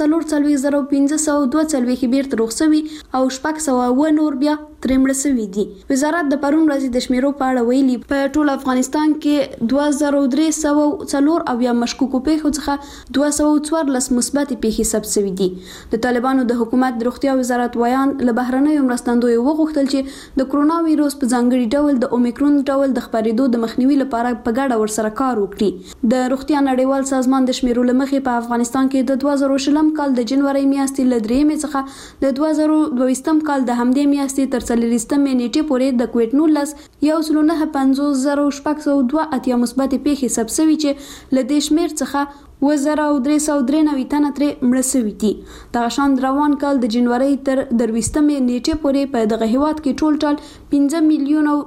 4,542 بیرته روغ شوي او 600 نور بیا ترې مړه شوي دي. وزارت د پرون ورځې د شمیرو په اړه ویلي په ټول افغانستان کې 2304 او یا مشکوکو پیښو څخه 214 مثبت پیښې ثبت شوي دي. د طالبانو د حکومت د روغتیا وزارت ویان له بهرنیو مرستندوی وغوښتل چې د کورونا وایروس په ځانګړي ډول د اومیکرون ډول د خپرېدو د مخنیوي لپاره په ګډه ورسره کار وکړي. د روغتیا نړیوال سازمان د شمیرو لمخې په افغانستان کې د 2020 کال د جنوري میاشتې له 3 څخه د 2022 کال د همدې میاشتې تر 40 نیټې پورې د کووډ 19 1.950 اتیا مثبت پیښې ثبت شوې چې له دې شمیر څخه 2393 تنه ترې مړه شوي دي. دغه شان روان کال د جنوري تر 23 نیټې پورې په دغه هیواد کې ټول 15 میلیون او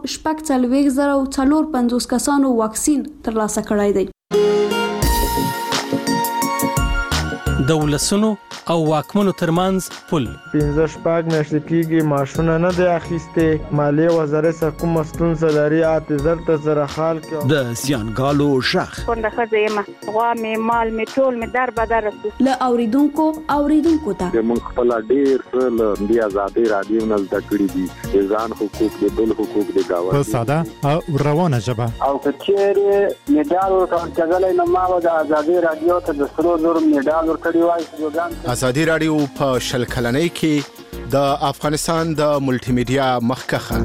450 کسانو واکسین ترلاسه کړی دی. د ولسونو او واکمنو ترمنځ پل 15 میاشتې کېږي معاشونه نه دی اخیستې. مالیې وزارت څخه کومه ستونزه لري اعتذار ته سره حال کې د زیانګالو ژغ څنګه ښځه یم غوا مې مال مې ټول مې در بدر له اوریدونکو ته موږ خپل ډیر څه له دې ازادي رادیو نه زده کړی دي ځان حقوق د بل حقوق د گاوند په ساده او روانه ژبه او کچېره میډال ورکړل نو ما د ازادي رادیو ته د 300 میډال ورکړی وای. ازادي رادیو په شل کلنۍ کې د افغانستان د ملټي میډیا مخکخه.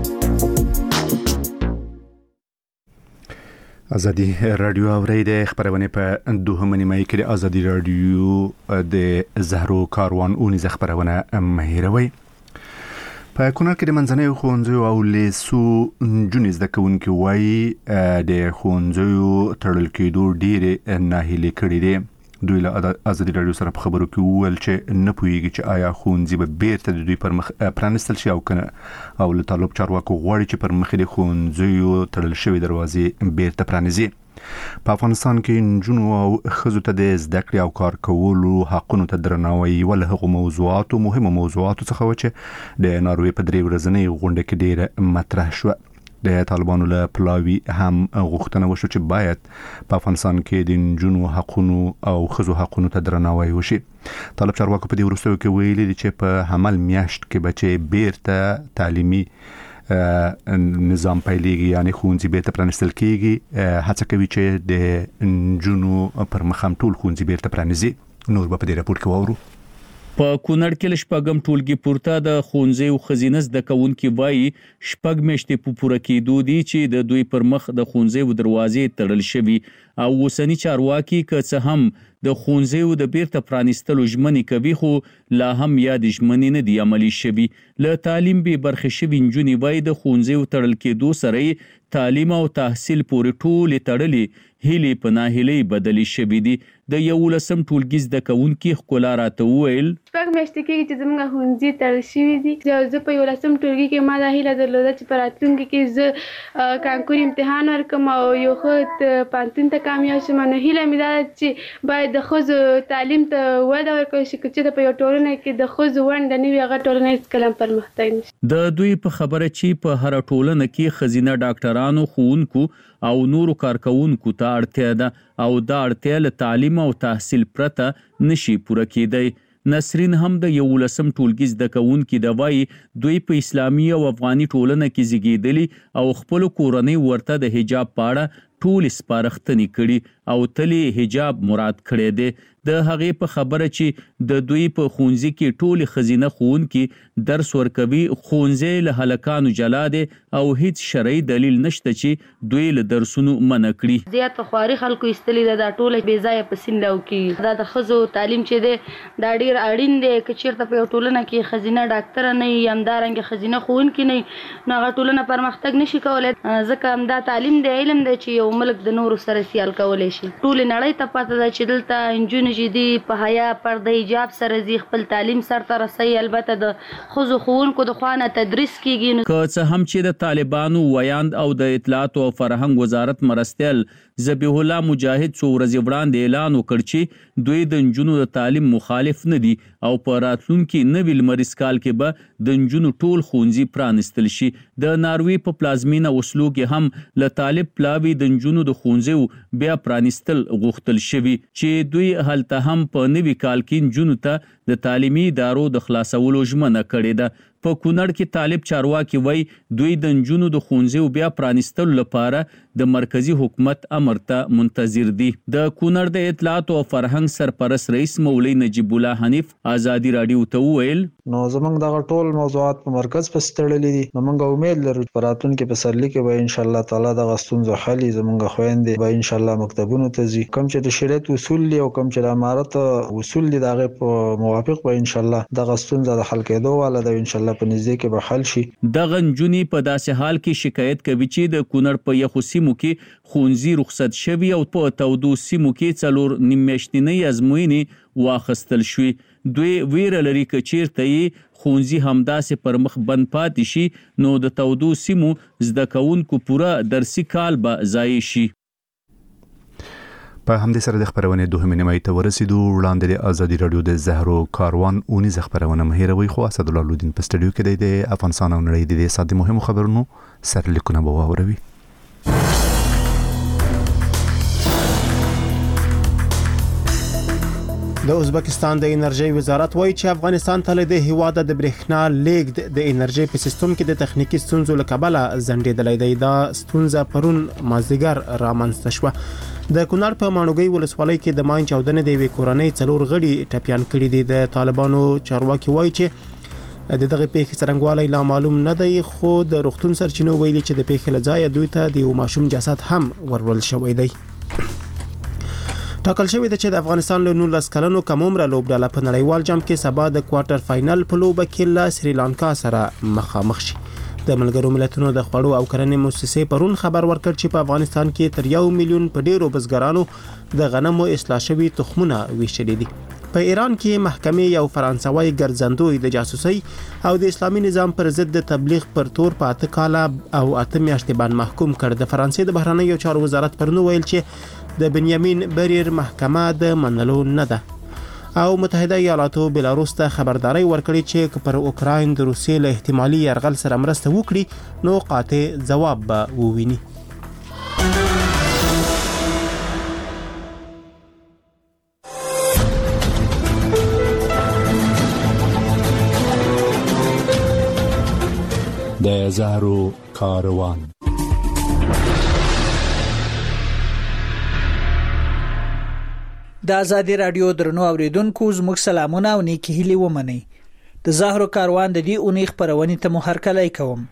ازادي رادیو اورید خبرونه په دوهمه نیمه کې د ازادي رادیو د زهرو کاروان اونیز خبرونه مهیروي. په کونړ کې د منځنۍ ښوونځیو او لیسو نجونې زده کوونکي وایي د ښوونځیو تړل کېدو ډېرې ناهیلې کړي دي. دوی له ازادي رادیو سره په خبرو کې وویل چې نه پوهیږي چې آیا ښوونځي به بیرته د دوی پر مخ پرانستل شي او کنه او له طالب چارواکو غواړي چې پر مخ د ښوونځیو تړل شوی دروازې بیرته پرانیزي. په افغانستان کې نجونو او ښځو ته د زده کړې او کار کولو حقونو ته درناوی ول هغه موضوعاتو مهمه موضوعاتو څخه و چې د ناروې په 3 ورځنۍ غونډه کې ډېر مطرح شو. د طالبانو له پلاوی هم غوښتنه وشو چې باید په افغانستان کې د نجونو حقونو او ښځو حقونو ته درناوی وشي. طالب چارواکو په دې وروستیو کې ویلي دي چې په حمل میاشت کې بچي بیرته تعلیمي نظام پیلېږي یعنی ښوونځي بیرته پرانستل کېږي. هڅه کوي چې د نجونو پر مخ هم ټول ښوونځي بیرته پرانیزي. نور به په دې راپور کې واورو. په کونړ کې لشپږم ټولګي پورته د ښوونځیو ښځینه زده کوونکي وایي شپږ میاشتې په پوره کېدو دي چې د دوی پر مخ د ښوونځیو دروازې تړل شوي او اوسني چارواکي که څه هم د ښوونځیو د بیرته پرانیستلو ژمنې کوي خو لا هم یاد ژمنې نه دي عملي شوي. له تعلیم بې برخې شوي نجونې وایي د ښوونځیو تړل کېدو سره تعلیم او تحصیل پورې ټولې تړلې هیلې په ناهیلۍ بدلې شوي دي. د 11 ټولګي زده کوونکي ښکلا راته وویل شپږ میاشتې کېږي چې زموږ ښوونځي تړل شوي دي. زه په 11 ټولګي کې ما دا هیله درلوده چې په راتلونکي کې زه کانکور امتحان ورکړم او یو ښه پوهنتون ته کامیاب شم. نو هیله مې دا ده چې باید د ښځو تعلیم ته وده ورکړل شي. که چېرته په یو ټولنه کې د ښځو ونډه نه وي هغه ټولنه هېڅکله هم پرمختګ نه شي. د دوی په خبره چې په هره ټولنه کې ښځینه ډاکټرانو ښوونکو او نورو کارکوونکو ته اړتیا ده او دا اړتیا له تعلیم او تحصیل پرته نشي پوره کېدی. نسرین هم د 11 ټولګي زده کوونکي د وایي دوی په اسلامي او افغاني ټولنه کې زیږیدلي او خپل کورنۍ ورته د حجاب په اړه ټول سپارښتنې کړي او تل حجاب مراد کړی دی. د هغې په خبره چې د دوی په ښوونځي کې ټول ښځینه ښوونکي درس ورکوي ښوونځی له هلکانو جلا دی او هیڅ شرعي دلیل نشته چې دوی له درسونو منع کړي. زیات خواري خلکو ایستلي ده دا ټوله بې ځایه په سیند کې دا د ښځو تعلیم چې دی دا ډېر اړین دی. که چېرته په یو ټولنه کې ښځینه ډاکټره نه وي همدارنګه ښځینه ښوونکي نه وي نو هغه ټولنه پرمختګ نشي کولی. ځکه همدا تعلیم دی علم دی چې یو ملک د نورو سره سیال کولی شي. ټولې نړۍ ته پته ده چې دلته نجونې چې دي په حیا پرده حجاب سره ځي خپل تعلیم سرته رسوي. البته د ښځو ښوونکو د خوا نه تدریس کېږي. که څه هم چې د طالبانو ویاند او د اطلاعات او فرهنګ وزارت مرستیال ذبیح الله مجاهد څو ورځې وړاندې اعلان وکړ چې دوی د نجونو د تعلیم مخالف نه دي او په راتلونکي نوي لمریز کال کې به د نجونو ټول ښوونځي پرانستل شي. د ناروې په پلازمینه اوسلو کې هم له طالب پلاوي د نجونو د ښوونځیو بیا پرانستل غوښتل شوي چې دوی هلته هم په نوي کال کې نجونو ته د تعلیمي ادارو د خلاصولو ژمنه کړې ده. په کونړ کې طالب چارواکي وای دوی د نجونو د ښوونځیو بیا پرانیستلو لپاره د مرکزی حکومت امر ته منتظر دي. د کونړ د اطلاعات او فرهنګ سرپرست رئیس مولوی نجیب الله حنیف آزادی رادیو ته وویل نو زمونږ دغه ټول موضوعات په مرکز پسې تړلې دي. نو موږ امید لرو چې په راتلونکي پسرلي کې به ان شاء الله تعالی دغه ستونزه حل زمونږ خويندې به ان شاء الله مکتبونو ته ځي. کوم چې د شریعت اصول دي او کوم چې د امارت اصول دي دغه په موافق به ان شاء الله دغه ستونزه د حل کېدو واله ده. ان شاء الله په نږدې کې به حل شي. دغه نجونې په داسې حال کې شکایت کوي چې د کونړ په یخو سیمو کې ښوونځي رخصت شوي او په تودو سیمو کې 4 نیم میاشتنۍ ازموینې واخیستل شوې. دوی ویره لري چې چیرته یې ښوونځي همداسې پر مخ بند پاتې شي نو د تودو سیمو زده کوونکو پوره درسي کال به ضایع شي. په همدې سره د خبرونې دوهمې نیمایي ته ورسېدو. وړاندې د آزادي رادیو د زهرو کاروان اونیزه خبرونه مهیروي خو اسد الله لودین په سټډیو کې د افغانستان او نړۍ د دې ساده مهمو خبرونو سرلیکونه به واوروي. د ازبکستان د انرژي وزارت وایي چې افغانستان ته له هیواد د برېښنا لیږد د انرژي په سیستم کې د تخنیکی ستونزو له کبله ځنډېدلې دی. دا ستونزه پرون مازدیګر رامنځته شوه. د کونړ په ماڼوګي ولسوالۍ کې د ماین چاودنې د یوې کورنۍ 4 غړي ټپيان کړي دي. د طالبانو چارواکي وایي چې دغه پیښې څرنګوالی لا معلوم نه دی خو د روغتون سرچینو ویلي چې د پیښې لځای دوی ته د یو ماشوم جسد هم ورول شوی دی. ټاکل شوی دی چې د افغانستان له 19 کلنو کم عمره لوبډله په نړیوال جام کې سبا د کوارټر فائنل په لوبه کې له سریلانکا سره مخامخ شي. د ملګرو ملتونو د خوړو او کرنې مؤسسې پرون خبر ورکړ چې په افغانستان کې تر 1 میلیون په ډیرو بزګرانو د غنمو اصلاح شوي تخمونه ویشلي دي. په ایران کې محکمې یو فرانسوي ګرځندوی د جاسوسي او د اسلامي نظام پر ضد د تبلیغ پر تور په 8 کاله او 8 میاشتې باندې محکوم کړ. د فرانسې د بهرنیو چارو وزارت پرون ویل چې د بنیامین بریر محکمه د منلو نه ده او متحده ایالاتو بلاروس ته خبرداري ورکړي چې پر اوکراین د روسیې له احتمالي يرغل سره مرسته وکړي نو قاطع جواب به وویني. د زهرو کاروان د آزادي رادیو درنو اوریدونکو زموږ سلامونه او نیکی هیلې ومنئ. د زهرو کاروان د دې اونۍ خبرونې ته مو هرکلی کوم.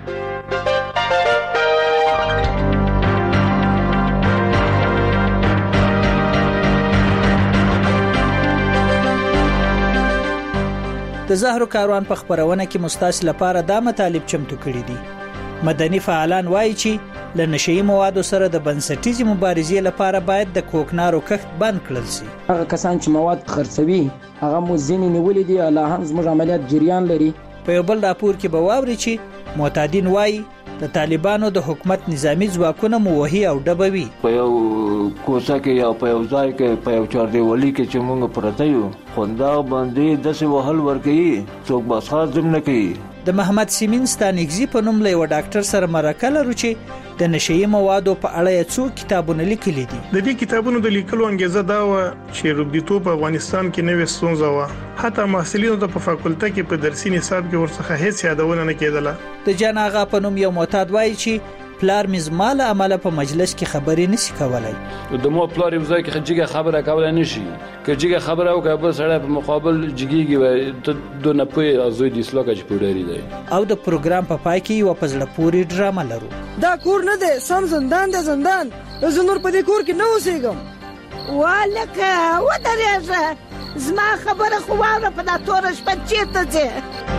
د زهرو کاروان په خبرونه کې مستاس لپاره دا مطالب چمتو کړي دي. مدني فعالان وایي چې له نشئی موادو سره د بنسټیزي مبارزې لپاره باید د کوکنارو کښت بند کړل شي. هغه کسان چې مواد خرڅوي هغه مو ځینې نیولې دي الله هم زموږ عملیات جریان لري. په یو بل راپور کې به واوري چې معتادین وایي د طالبانو د حکومت نظامی ځواکونه موهي او ډبوي. په یو کوڅه کې یا په یو ځای کې په یو چاردیوالي کې چې موږ پرته یو خوندا باندې داسې وهل ورکوي څوک بس خاص نه کوي. د محمد سیمین ستانګزی په نوم له یو ډاکټر سره مرکه لرو چې د نشئی موادو په اړه څو کتابونه لیکلي دي. د دې کتابونو د لیکلو انګیزه دا و چې ربطیتوب په افغانستان کې نوې ستونزه و. حتی محصلینو ته په فاکولټه کې په درسي نصاب کې ورڅخه هیڅ یادونه نه کېدله. د جان آغا په نوم یو معتاد وایي چې پلار مزمال عمله په مجلس کې خبرې نشي کولای. د مو پلار یو ځای کې جګه خبره کولای نشي. که جګه خبره او که بل سره په مقابل جګیږي و د نه پوي ازوی د اسلام کې پوډری دی. او د پروګرام په پای کې یو پزړه پوری ډرامه لرو. دا کور نه دی سم زندان دی زندان. زه نور په دې کور کې نه اوسېږم. والکه ودرېږه زما خبره خو واوره په دا توره شپه چېرته ځې.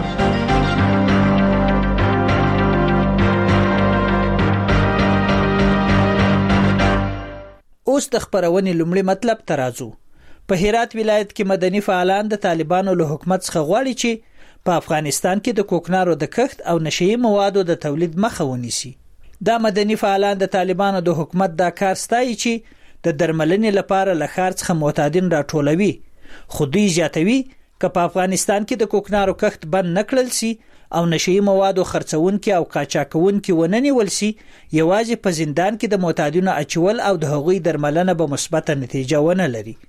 اوس د خبرونې لومړی مطلب ته راځو. په هرات ولایت کې مدني فعالان د طالبانو له حکومت څخه غواړي چې په افغانستان کې د کوکنارو د کښت او نشئی موادو د تولید مخه ونیسي. دا مدني فعالان د طالبانو د حکومت دا کار ستایي چې د درملنې لپاره له ښار څخه معتادین راټولوي. خو دوی زیاتوي که په افغانستان کې د کوکنارو کښت بند نه کړل شي او نشئی موادو خرڅونکي او قاچاقونکي وننیول شي یوازې په زندان کې د معتادینو اچول او د هغوی درملنه به مثبته نتیجه ونه لري.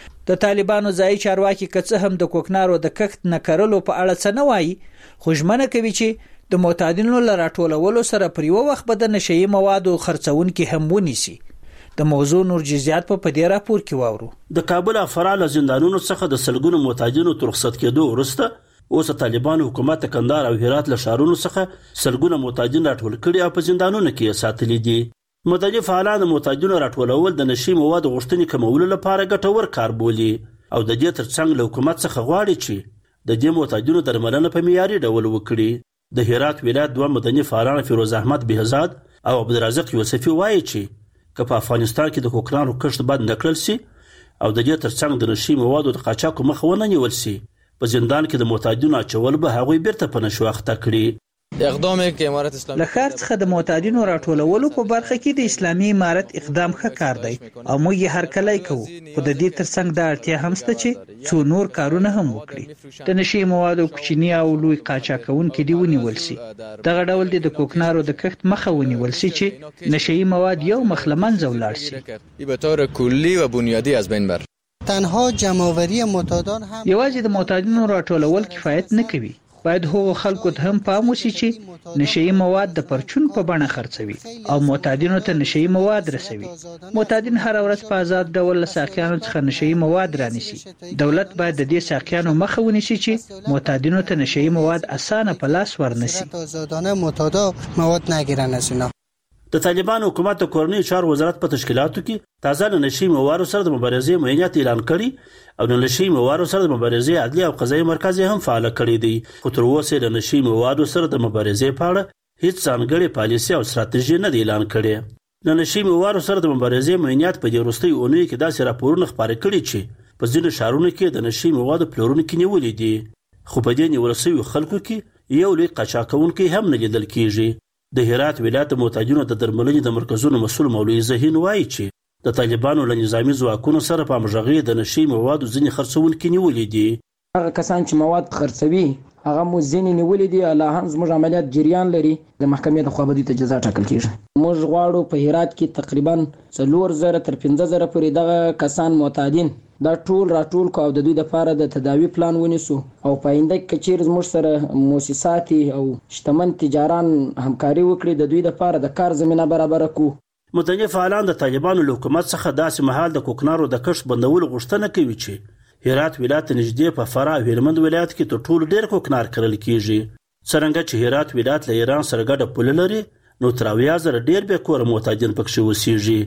د طالبانو ځایي چارواکي که څه هم د کوکنارو د کښت نه کرلو په اړه څه نه وایي، خو ژمنه کوي چې د معتادینو له راټولولو سره پر یوه وخت به د نشهیي موادو خرڅونکي هم ونیسي. د موضوع نور جزئیات په دې راپور کې واورو. د کابل افرال زندانونو څخه د سلګونو معتادینو تر رخصت کېدو وروسته اوس طالبان حکومت کندهار او هرات له ښارونو څخه سلګونه معتادین راټول کړي او په زندانونو کې ساتلي دي. مدني فعالان د معتادینو راټولول د نشي موادو غوښتنې کمولو لپاره ګټور کار بولي او د دې ترڅنګ له حکومت څخه غواړي چې د دې معتادینو درملنه په معیاري ډول وکړي. د هرات ولایت دوه مدني فعالان فیروز احمد بهزاد او عبدالرزاق یوسفي وایي چې که په افغانستان کې د کوکنارو کښت بند نکړل سي او د دې ترڅنګ د نشي موادو د قاچاقو مخه ونه نیول سي، په زندان کې د معتادینو اچول به هغوی بیرته په نشو اخته کړي. اقدام کې امارت اسلامي له ښار څخه د معتادینو راټولولو په برخه کې د اسلامي امارت اقدام ښه کار دی او موږ یې هر کله کوو، خو د دې ترڅنګ دا اړتیا هم شته چې څو نور کارونه هم وکړي. د نشي موادو کوچني او لوی قاچاقونکي دی ونیول سي. دغه ډول د کوکنارو د کښت مخه ونیول سي چې نشي مواد یو مخ له منځه ولاړ سي. به طور کلی و بنیادی از بین بر تنها جمع‌آوری معتادان هم یوازې د معتادینو راټولول کفایت نه کوي. باید هغو خلکو ته هم پام وشي چې نشهیي مواد د پرچون په بڼه خرڅوي او معتادینو ته نشهیي مواد رسوي. معتادین هر ورځ په آزاد ډول له ساقیانو څخه نشهیي مواد رانیسي. دولت باید د دې ساقیانو مخه ونیسي چې معتادینو ته نشهیي مواد اسانه په لاس ورنسي. آزادانه معتادا مواد نگیرن از اینا. د طالبان حکومت د کورنۍ چارو وزارت په تشکیلاتو کې تازه له نشي موادو سره د مبارزې معینات اعلان کړي او د نشي موادو سره د مبارزې عدلي او قضایي مرکز هم فعال کړی دی، خو تر اوسه د نشي موادو سره د مبارزې په اړه هیڅ ځانګړې پالیسي او ستراتیژي نه دی اعلان کړې. د نشي موادو سره د مبارزې معینات په دې وروستۍ اونۍ کې داسې راپورونه خپاره کړي چې په ځینو ښارونو کې د نشي موادو پلورونکي نیولي دي، خو په دې نیول شویو خلکو کې یو لوی قاچاقونکی هم نه لیدل کیږي. د هرات ولایت معتادینو د درملنې د مرکزونو مسؤل مولوي ذهین وایي چې د طالبانو له نظامی ځواکونو سره په همغږۍ د نشي موادو ځینې خرڅونکي نیولي دي. هغه کسان چې مواد خرڅوي هغه مو ځینې نیولي دي، لا هم زموږ عملیات جریان لري، د محکمې لخوا به دوی ته جزا ټاکل کیږي. موږ غواړو په هرات کې تقریبا 4000 تر 15000 پورې دغه کسان معتادین دا ټول راټول کو او د دوی لپاره د تداوی پلان ونیسو او په آینده کې چیرې زموږ سره مؤسسات او شتمن تجاران همکاري وکړي د دوی لپاره د کار زمينه برابر کړو. مدني فعالان د طالبانو له حکومت څخه داسې مهال د کوکنارو د کښت بندولو غوښتنه کوي چې هرات ولایت نږدې په فراه او هلمند ولایت کې تر ټولو ډېر کوکنار کرل کیږي. څرنګه چې هرات ولایت له ایران سره ګډه پوله لري نو تر 80,000 ډېر بې کوره معتادین پکښې اوسېږي.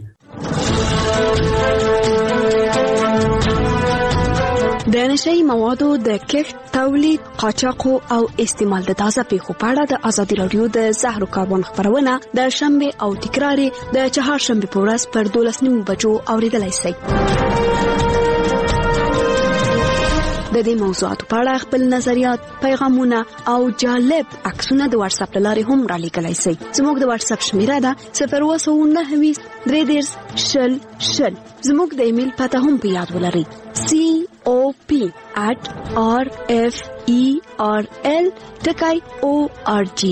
د نشهیي موادو د کښت، تولید، قاچاق او استعمال د تازه پیښو په اړه د ازادي راډیو د زهر کاروان خبرونه د شنبه او تکرار د چهارشنبه په ورځ پر 12:30 بجو اوریدلای شئ. د دې موضوعاتو په اړه خپل نظریات، پیغامونه او جالب عکسونه د واتس اپ لارې هم را لیږلی شئ. زموږ د واتس اپ شمیره ده 029 33 زموږ د ایمیل پته هم په یاد ولرئ cop@referl.org.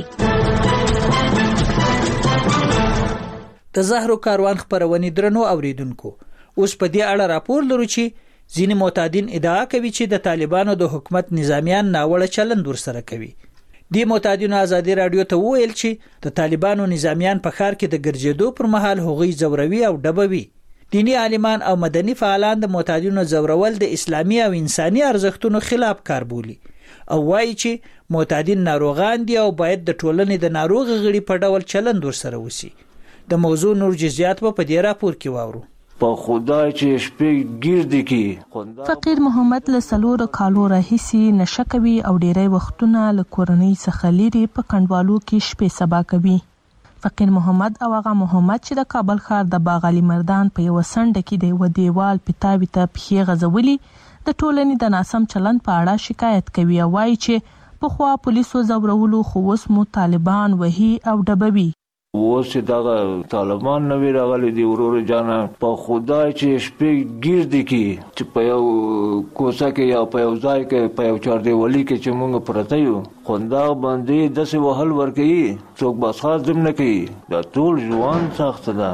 د زهرو کاروان خبرونه درنو اوریدونکو، اوس په دې اړه راپور لرو چې ځینې معتادین ادعا کوي چې د طالبانو د حکومت نظامیان ناوړه چلند ورسره کوي. د معتادینو ازادي راډیو ته وویل چې د طالبانو نظامیان په ښار کې د ګرځېدو پر مهال هغوی زوروي او ډبوي. دینی عالمان او مدني فعالان د معتادینو زورول د اسلامي او انساني ارزښتونو خلاف کار بولي او وایي چې معتادین ناروغان دي او باید د ټولنې د ناروغ غړي په ډول چلند ورسره وسی. د موضوع نور جزئیات په دې راپور کې واورو. په خدای چې شپې ګیردي کی فقیر محمد له 4 کالو راهیسي نشه کوي او ډیری وختونه له کورنۍ څخه لري په کندوالو کې شپې سبا کوي. فقیر محمد او هغه محمد چې د کابل ښار د باغ علي مردان په یو سند کې د و دیوال پتاوي ته پخې غزولي د ټولنې د ناسم چلند په اړه شکایت کوي او وایي چې په خوا پولیسو زورولو خو اوس مو طالبان وهي او ډبوي. اوس دغه طالبان نوی راغلي دي ورور جانا په خدای چې شپې ګیردي کی چې په یو کوڅه کې یا په یو ځای کې په یو چاردیوالي کې چې موږ پرته یو خوندا باندې داسې وهل ورکوي څوک بس خاص دم نه کوي دا ټول ژوند سخت ده.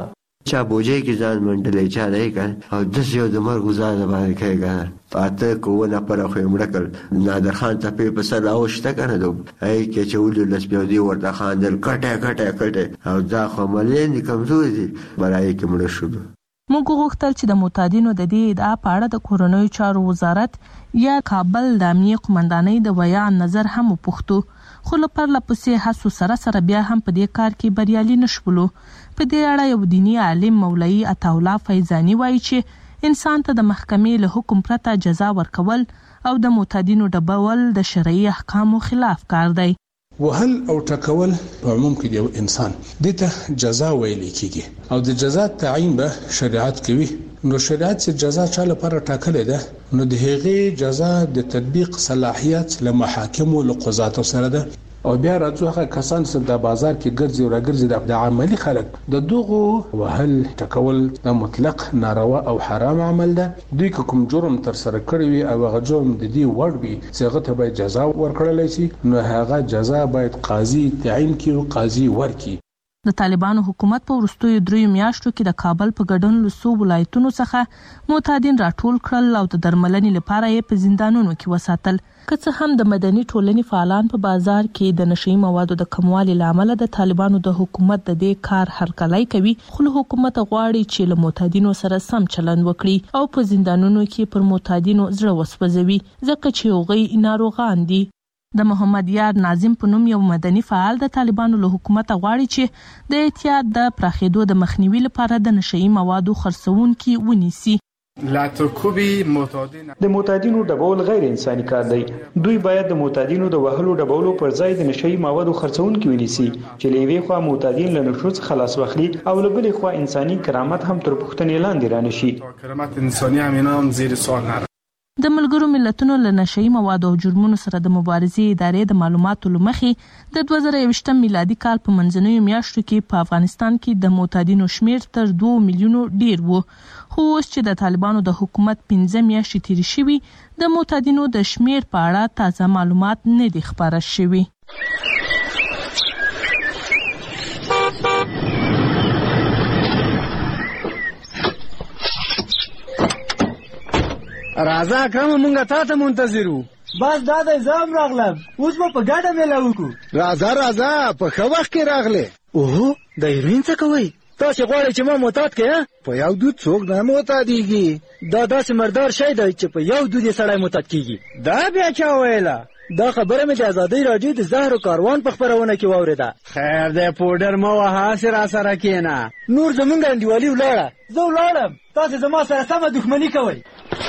چا بوجي کې ځان منډلې چا نه کړ او د یو د مرګ ځان باندې کېږي پاته کوونه پر خو مړکل نادر خان ته په سر اوشته کنه دو ای کې چې ول لس بیا دی ورته خان دل کټه او دا خو ملین کمزوري دي برای کې مړ شو. موږ غوښتل چې د معتادینو د دې ادعا په اړه د کورنیو چارو وزارت یا کابل د امنیه قومندانۍ د بیان نظر هم وپوښتو خو لپاره هڅو سره بیا هم په دې کار کې بریالي نشولو. په دې اړه یو دینی عالم مولوي عطاالله فیضاني وایي چې انسان ته د محکمې له حکم پرته جزا ورکول او د معتادینو ډبول د شرعي احکامو خلاف کار دی. وهل او ټکول په عموم کې یو انسان دته جزا ویل کیږي او د جزا تعیین به شریعت کوي. نو شریعت چې جزا چا لپاره ټاکلې ده نو د هغې جزا د تطبیق صلاحیت له محاکمو له قضاتو سره ده او بیا راځو هغه کسان چې د بازار کې ګرځي او راګرځي د عملی خلک د دغو وهل ټکول د مطلق ناروا او حرام عمل ده. دوی کوم جرم تر سره کړی وي او هغه جرم د دې وړ وي چې هغه ته باید جزا ورکړل شي نو هغه جزا باید قاضي تعیین کړي او قاضي ورکړي. د طالبانو حکومت په وروستیو 3 میاشتو کې د کابل په ګډون له څو ولایتونو څخه معتادین راټول کړل او د درملنې لپاره یې په زندانونو کې وساتل. که څه هم د مدني ټولنې فعالان په بازار کې د نشئی موادو د کموالي لامل د طالبانو د حکومت د دې کار هرکلی کوي خو حکومت غواړي چې له معتادینو سره سم چلند وکړي او په زندانونو کې پر معتادینو زړه وسوځوي ځکه چې هغوی ناروغان دي. د محمد یار ناظم په نوم یو مدني فعال د طالبانو له حکومت غواړي چې د اعتیاد د پراخېدو د مخنیوي لپاره د نشئی موادو خرڅونکي ونیسي. د معتادینو ډبول غیر انساني کار دی. دوی باید د معتادینو د وهلو ډبولو پر ځای د نشئی موادو خرڅونکي ونیسي چې له یوې خوا معتادین له نشو څخه خلاص واخلي او له بلې خوا انساني کرامت هم تر پوښتنې لاندې رانشي. کرامت انساني هم زیر سوال نه. د ملګرو ملتونو له نشئی موادو او جرمونو سره د مبارزې ادارې د معلوماتو لمخې د 2021 میلادي کال په منځنیو میاشتو کې په افغانستان کې د معتادینو شمیر تر 2 میلیونو ډیر و. خو اوس چې د طالبانو د حکومت 15 میاشتې تیرې شوي د معتادینو د شمیر په اړه تازه معلومات نه دي خبره شوي. راځه اکرم مونږه تا ته منتظر وو. بس دا د زام راغلم اوس په ګډه میله وکړو. راځه په ښه وخت کې راغله. اوه د هیروین څه کوي؟ تاسو غواړئ چې ما معتاد کړئ؟ په یو دود څوک نه معتادیږي. دا داسې مردار شی دی چې په یو دود یې سړی معتاد کیږي. دا بیا چا ویله؟ دا خبره مې د ازادۍ راډیو د زهرو کاروان په خپرونه کې واورېده. خیر دی پوډر مه وهه هسې راسره کښېنه. نور زمونږ انډیوالي ولاړه. زه ولاړم تاسې زما سره سمه دښمني کوئ.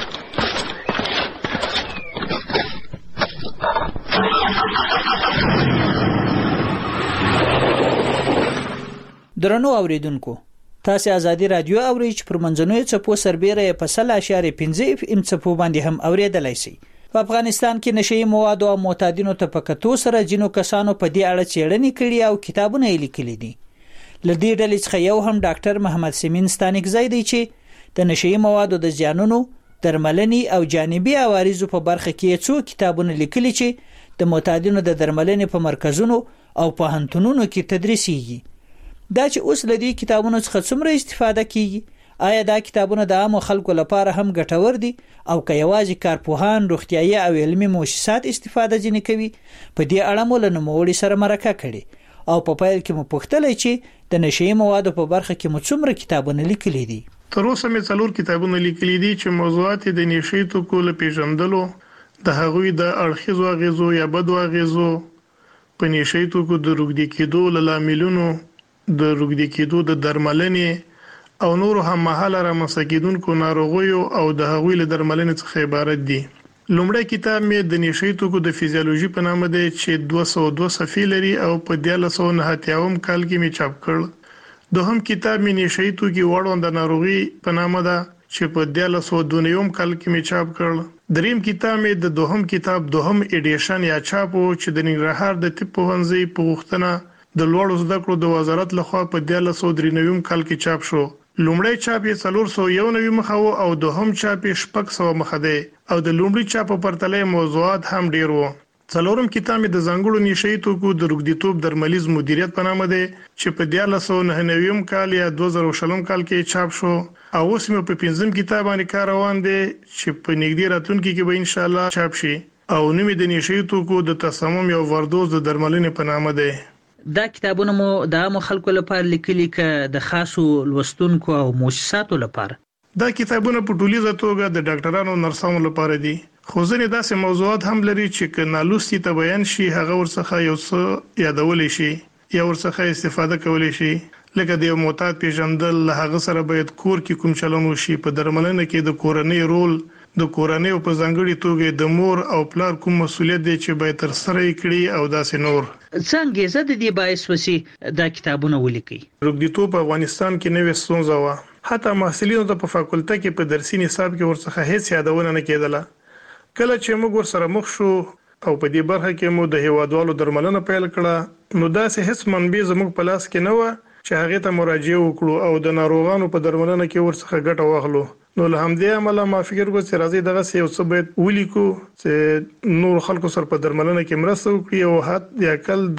درنو اوریدونکو تاسو ازادي رادیو اورئ چې پر منځنوي چپو سربېره په 0.15 اف ام چپو باندې هم اوریدلای شئ. په افغانستان کې نشئی مواد او معتادینو ته په کتو سره جنو کسانو په دې اړه څېړنې کړې او کتابونه یې لیکلي دي. لدې ډلې څخه یو هم ډاکټر محمد سیمین ستانکزی دی چې د نشئی موادو د زیانونو درملنې او جانبي عوارضو په برخه کې څو کتابونه لیکلي چې د معتادینو د درملنې په مرکزونو او په هنتونونو کې تدریسيږي. دا چې اوس لدی کتابونو څخه څومره استفاده کیږي؟ آیا دا کتابونه د عام خلکو لپاره هم ګټور دي او که یوازې کارپوهان روغتیايي او علمي مؤسسات استفاده ځنې کوي؟ په دې اړه مو له نوموړي سره مرکه کړې او په پیل کې مو پوښتلې چې د نشئی موادو په برخه کې مو څومره کتابونه لیکلي دي. تر اوسه مې 4 کتابونه لیکلي دي چې موضوعات د نشئی توکو له پیژندلو د هغوی د اړخیزو اغیزو یا بدو اغیزو په نشئی توکو د روږدي کېدو له لاملونو د روږدي کېدو د درملنې او نور هم مهاله رامنځته کېدونکو ناروغیو او د هغوی له درملنې څخه عبارت دي. لومړی کتاب مې د نشئی توکو د فزیولوژي په نامه دی چې 202 صفحې لري او په 1999 کال کې مې چاپ کړ. دوهم کتاب مې نشئی توکي وړاندې ناروغي په نامه ده چې په 1992 کال کې مې چاپ کړ. دریم کتاب مې د دوهم کتاب دوهم ایډیشن یا چاپ چې د ننګرهار د طب پوهنځي په غوښتنه د لوړو زده کړو د وزارت لخوا په 1993 کال کې چاپ شو. لومړی چاپ یې 491 مخه او دوهم چاپ یې 600 مخه دی او د لومړي چاپ په پرتله موضوعات هم ډیر وو. څلورم کتاب د ځانګړو نشئی توکو د روغتیتوب درملیز مدیریت په نامه دی چې په 1999 کال یا 2020 کال کې چاپ شو او اوس مې په 5م کتاب باندې کار روان دی چې په نږدې راتلونکي کې به ان شاء الله چاپ شي او نوم د نشئی توکو د تسمم یا وردوز د درملنې په نامه دی. دا کتابونه مو د عامو خلکو لپاره لیکلي ک د خاصو لوستونکو او مؤسساتو لپاره؟ دا کتابونه په ټولیزه توګه د ډاکټرانو او نرسانو لپاره دي. خو ځینې داسې موضوعات هم لري چې ک نالوستي ته بیان شي هغه ورڅخه یو څه یادول شي یا ورڅخه استفاده کول شي، لکه د معتاد پیژندل، له هغه سره باید کور کې کوم چلن وشي، په درملنه کې د کورنۍ رول، د کورنۍ او په ځانګړي توګه د مور او پلار کوم مسولیت دی چې باید تر سره کړي او داسې نور. څنګه زه د دې باعث وسی دا کتابونه ولیکي؟ روغتیتوب په افغانستان کې نوې ستونزه و، حتی محصلینو ته په فاکولټه کې په درسي نصاب کې ورڅخه هیڅ یادونه نه کېدله. کله چې موږ ورسره مخ شو او په دې برخه کې مو د هیوادوالو درملنه پیل کړه، نو داسې هیڅ منبع زموږ په لاس کې نه و چې هغه ته مراجعه وکړو او د ناروغانو په درملنه کې ورڅخه ګټه واخلو. نو له همدې عمله ما فکر وکړ چې راځي دغه یو څه باید ولیکو چې نور خلکو سره په درملنه کې مرسته وکړي او حتی د عقل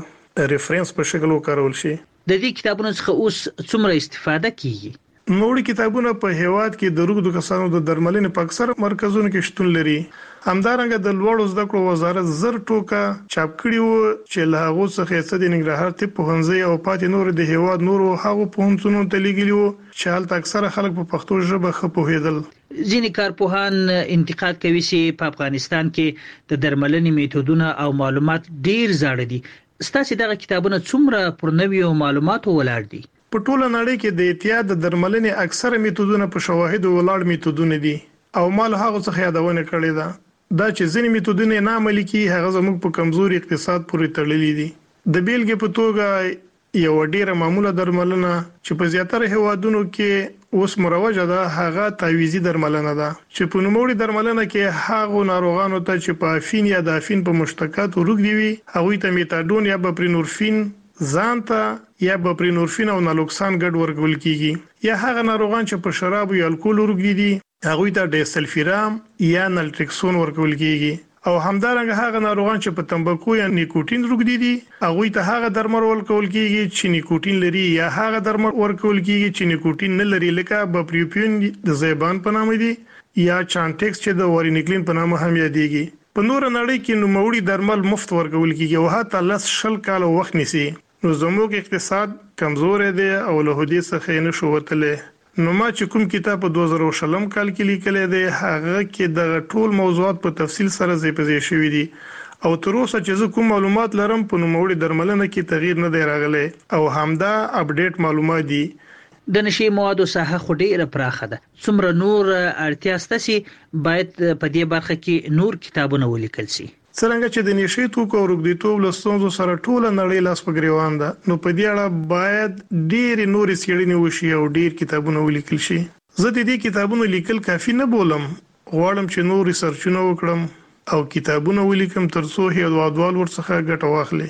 د ریفرنس په شکل وکارول شي. د دې کتابونو څخه اوس څومره استفاده کیږي؟ نوړي کتابونه په هیواد کې د روغتو کسانو د درملنې په اکثر مرکزونو کې شتون لري. همدارنګه د لوړو زده کړو وزارت زر ټوکه چاپ کړي وو چې له هغه څخه د ننګرهار طب پوهنځي او پاتې نور د هیواد نورو هغه پوهنتونونو ته لګیلي وو چې هلته اکثر خلک په پښتو ژبه ښه پوهیدل. ځینې کارپوهان انتقاد کوي چې په افغانستان کې د درملنې میتودونه او معلومات ډیر زاړه دي. ستاسو دغه کتابونه څومره پر نویو معلوماتو ولاړ دي؟ په ټوله نړۍ کې د احتیاط د درملنې اکثره میتودونه په شواهد ولاړ میتودونه دي او مال هغه څخه یادونه کړې ده. دا چې ځینې میتودونه نه عملي کیږي هغه زموږ په کمزوري اقتصاد پورې تړلي دي. د بیلګې په توګه یو ډیره معموله درملنه چې په زیاتره هیوادونو کې اوس مروجه ده هغه تعویزي درملنه ده چې په نوموړي درملنه کې هغه ناروغانو ته چې په افین یا د افین په مشتقاتو روغ دي وي هغه ته میتادون یا بپرینورفین ځانته یا بپرینورفین او نالوکسان ګډ ورکول کیږي، یا هغه ناروغان چې په شراب او الکول روغ دي هغه ته ډیسلفیرام یا نلټریکسون ورکول کیږي، او همدارنګه هغه ناروغان چې په تمباکو یا نیکوټین روغ دي هغه ته هغه درمل ورکول کیږي چې نیکوټین لري، یا هغه درمل ورکول کیږي چې نیکوټین نه لري، لکه بپریوپین د زیبان په نامه دي یا چانټکس چې د وارینیکلین په نامه هم یادېږي. په نور نړۍ کې نوموړي درمل مفت ورکول کیږي او حتی 10 کال وخت نیسي. نو زموږ اقتصاد کمزور دی او له هدي څخه نه شو وتلی. نو ما چې کوم کتاب په 2020 کال کې لیکل دی هغه کې د ټول موضوعات په تفصیل سره ځای شوی دي او تر اوسه چې زه کوم معلومات لرم په نوموړي درملنه کې تغییر نه دی راغلی او همدا اپډیټ معلومات دي. د نشي موادو ساحه خو ډیره پراخه ده. څومره نور اړتیا ستاسي باید په دې برخه کې نور کتابونه ولیکل شي؟ څنګه چې د نشي توکو او روغتیتوب له ستونزو سره ټوله نړۍ لاس په ګریوان ده، نو په دې اړه باید ډېرې نورې څېړنې وشي او ډېر کتابونه ولیکل شي. زه د دې کتابونو لیکل کافي نه بولم، غواړم چې نور ریسرچونه وکړم او کتابونه ولیکم ترڅو هیوادوال ورڅخه ګټه واخلي.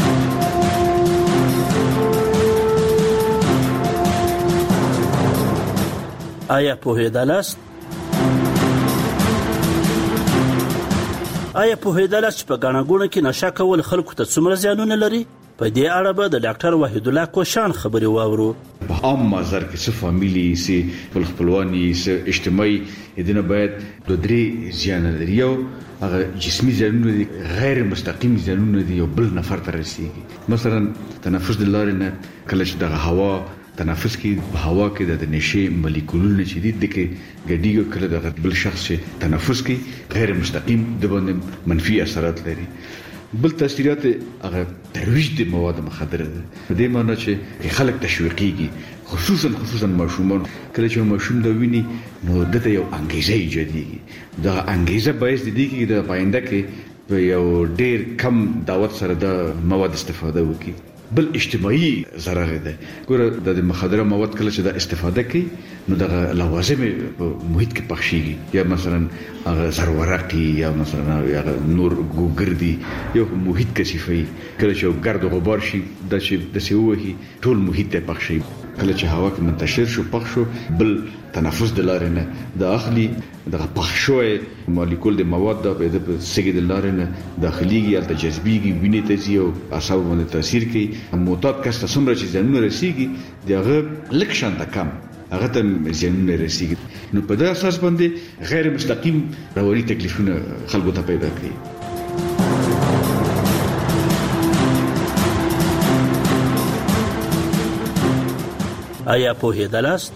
آیا پوهیدلاست؟ آیا پوهیدلاست چې په غاڼګونه کې نشه کول خلکو ته څومره زیانونه لري؟ په دې اړه به د ډاکټر وحید الله کوشان خبري واورو. په عام مازر کې څه فامیلی سي خپلواني سي اجتماعي دنه باید د درې زیان لري. یو هغه جسمي زیانونه دي، غیر مستقیم زیانونه دي، یو بل نفر ته رسیږي. مثلا تنفس د لارې نه کله چې د هوا تنفس کې په هوا کې د نشي مالیکولونه چې دي د کې ګډیږي، کله د بل شخص چې تنفس کې غیر مستقیم د باندې منفي اثرات لري. بل تاثیرات هغه ترویج د مواد مخدره ده. په دې معنی چې خلک تشویقيږي، خصوصا ماشومان. کله چې ماشوم دا ویني نو دته یو انګیزه ایجادېږي. دا انګیزه باعث دي چې د پاینده کې په یو ډیر کم دعوت سره د مواد استفاده وکړي. بل اجتماعي ضرر ده. ګوره د مخدره مواد کله چې د استفاده کوي نو د لوازم محیط کې پخشيږي، یا مثلا هغه زرورقي یا مثلا نور ګوګردي یو محیط کثیفي. کله چې ګرد غبار شي د چې د سیوهي ټول محیط ته پخشي. کله چې هوا کې منتشر شو پخ شو بل تنفس د لارې نه د اخلي د پخ شوې مالیکول د مواد د سګي د لارې نه داخليږي یا د جذبيږي وینې ته ځي او اعصاب باندې تاثیر کوي. معتاد کس ته څومره چې ځانونه رسیږي دغه لک شانته کم هغه ته ځانونه رسیږي. نو په دې اساس باندې غیر مستقیم رواني تکلیفونه خلکو ته پیدا کوي. آیا پوهیدلاست؟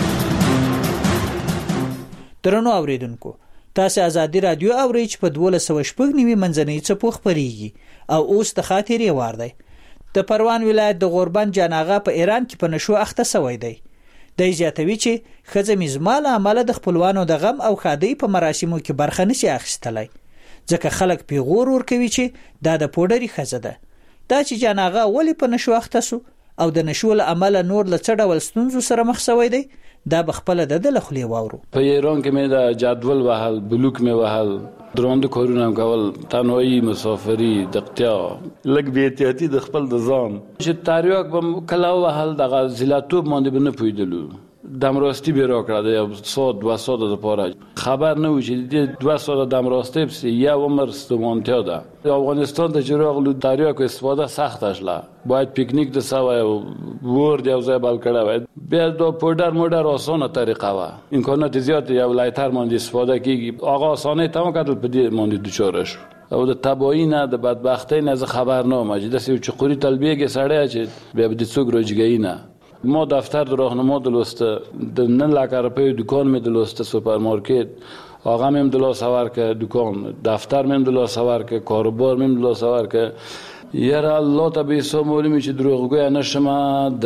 درنو اوریدونکو تاسو ازادي رادیو اورئ چې په 1290 منځنۍ څپو خبريږي او اوس د خاطرې وار دی. د پروان ولایت د غوربند جاناغه په ایران کې په نشو اخته سوی دی. د زیاتوي چې خزه میزمال عمل د خپلوانو د غم او خادي په مراسمو کې برخه نشي اخیستلای ځکه خلک پیغور ور کوي چې دا د پوډری خزه ده. دا چې جاناغه ولی په نشو اخته سو او د نشول عمل نور لڅړه ول ستونزو سره مخ شوی دی دا بخپله د لخلې واورو. په ایران کې مې دا جدول وهل بلوک مې وهل دروند کورونه کول تنوعي مسافری دقتیا لګ به احتیاطي د خپل د ځان چې تاریخ به کلا وهل د غزلاتوب باندې بنه پویدلو دمراستی بیرا کرده یا 100-200 د پاره خبر نه و چې د 200 دمراستی بس یا عمر استمانتیا ده. افغانستان ته چراغ لو دریا کو استفاده سخت اشلا باید پیکنیک د سوای ورد یا ځای بل کړه وای بیا د پودر مودر آسانه طریقه و امکانات زیات یا ولایتر باندې استفاده کیږي آقا آسانه تمام کړل په دې باندې دوچاره شو او د تباہی نه د بدبختی نه خبر نه ماجد سې چې قوري تلبیه سړی چې بیا د څوک روزګاری نه ما دفتر د راهنما دلسته د 9 لک روپۍ دکان می دلسته سوپرمارکت آقا میم دلا سوار که دکان دفتر میم دلا سوار که کاروبار میم دلا سوار که یاره الله ته به حساب معلومه چې دروغګو نشم د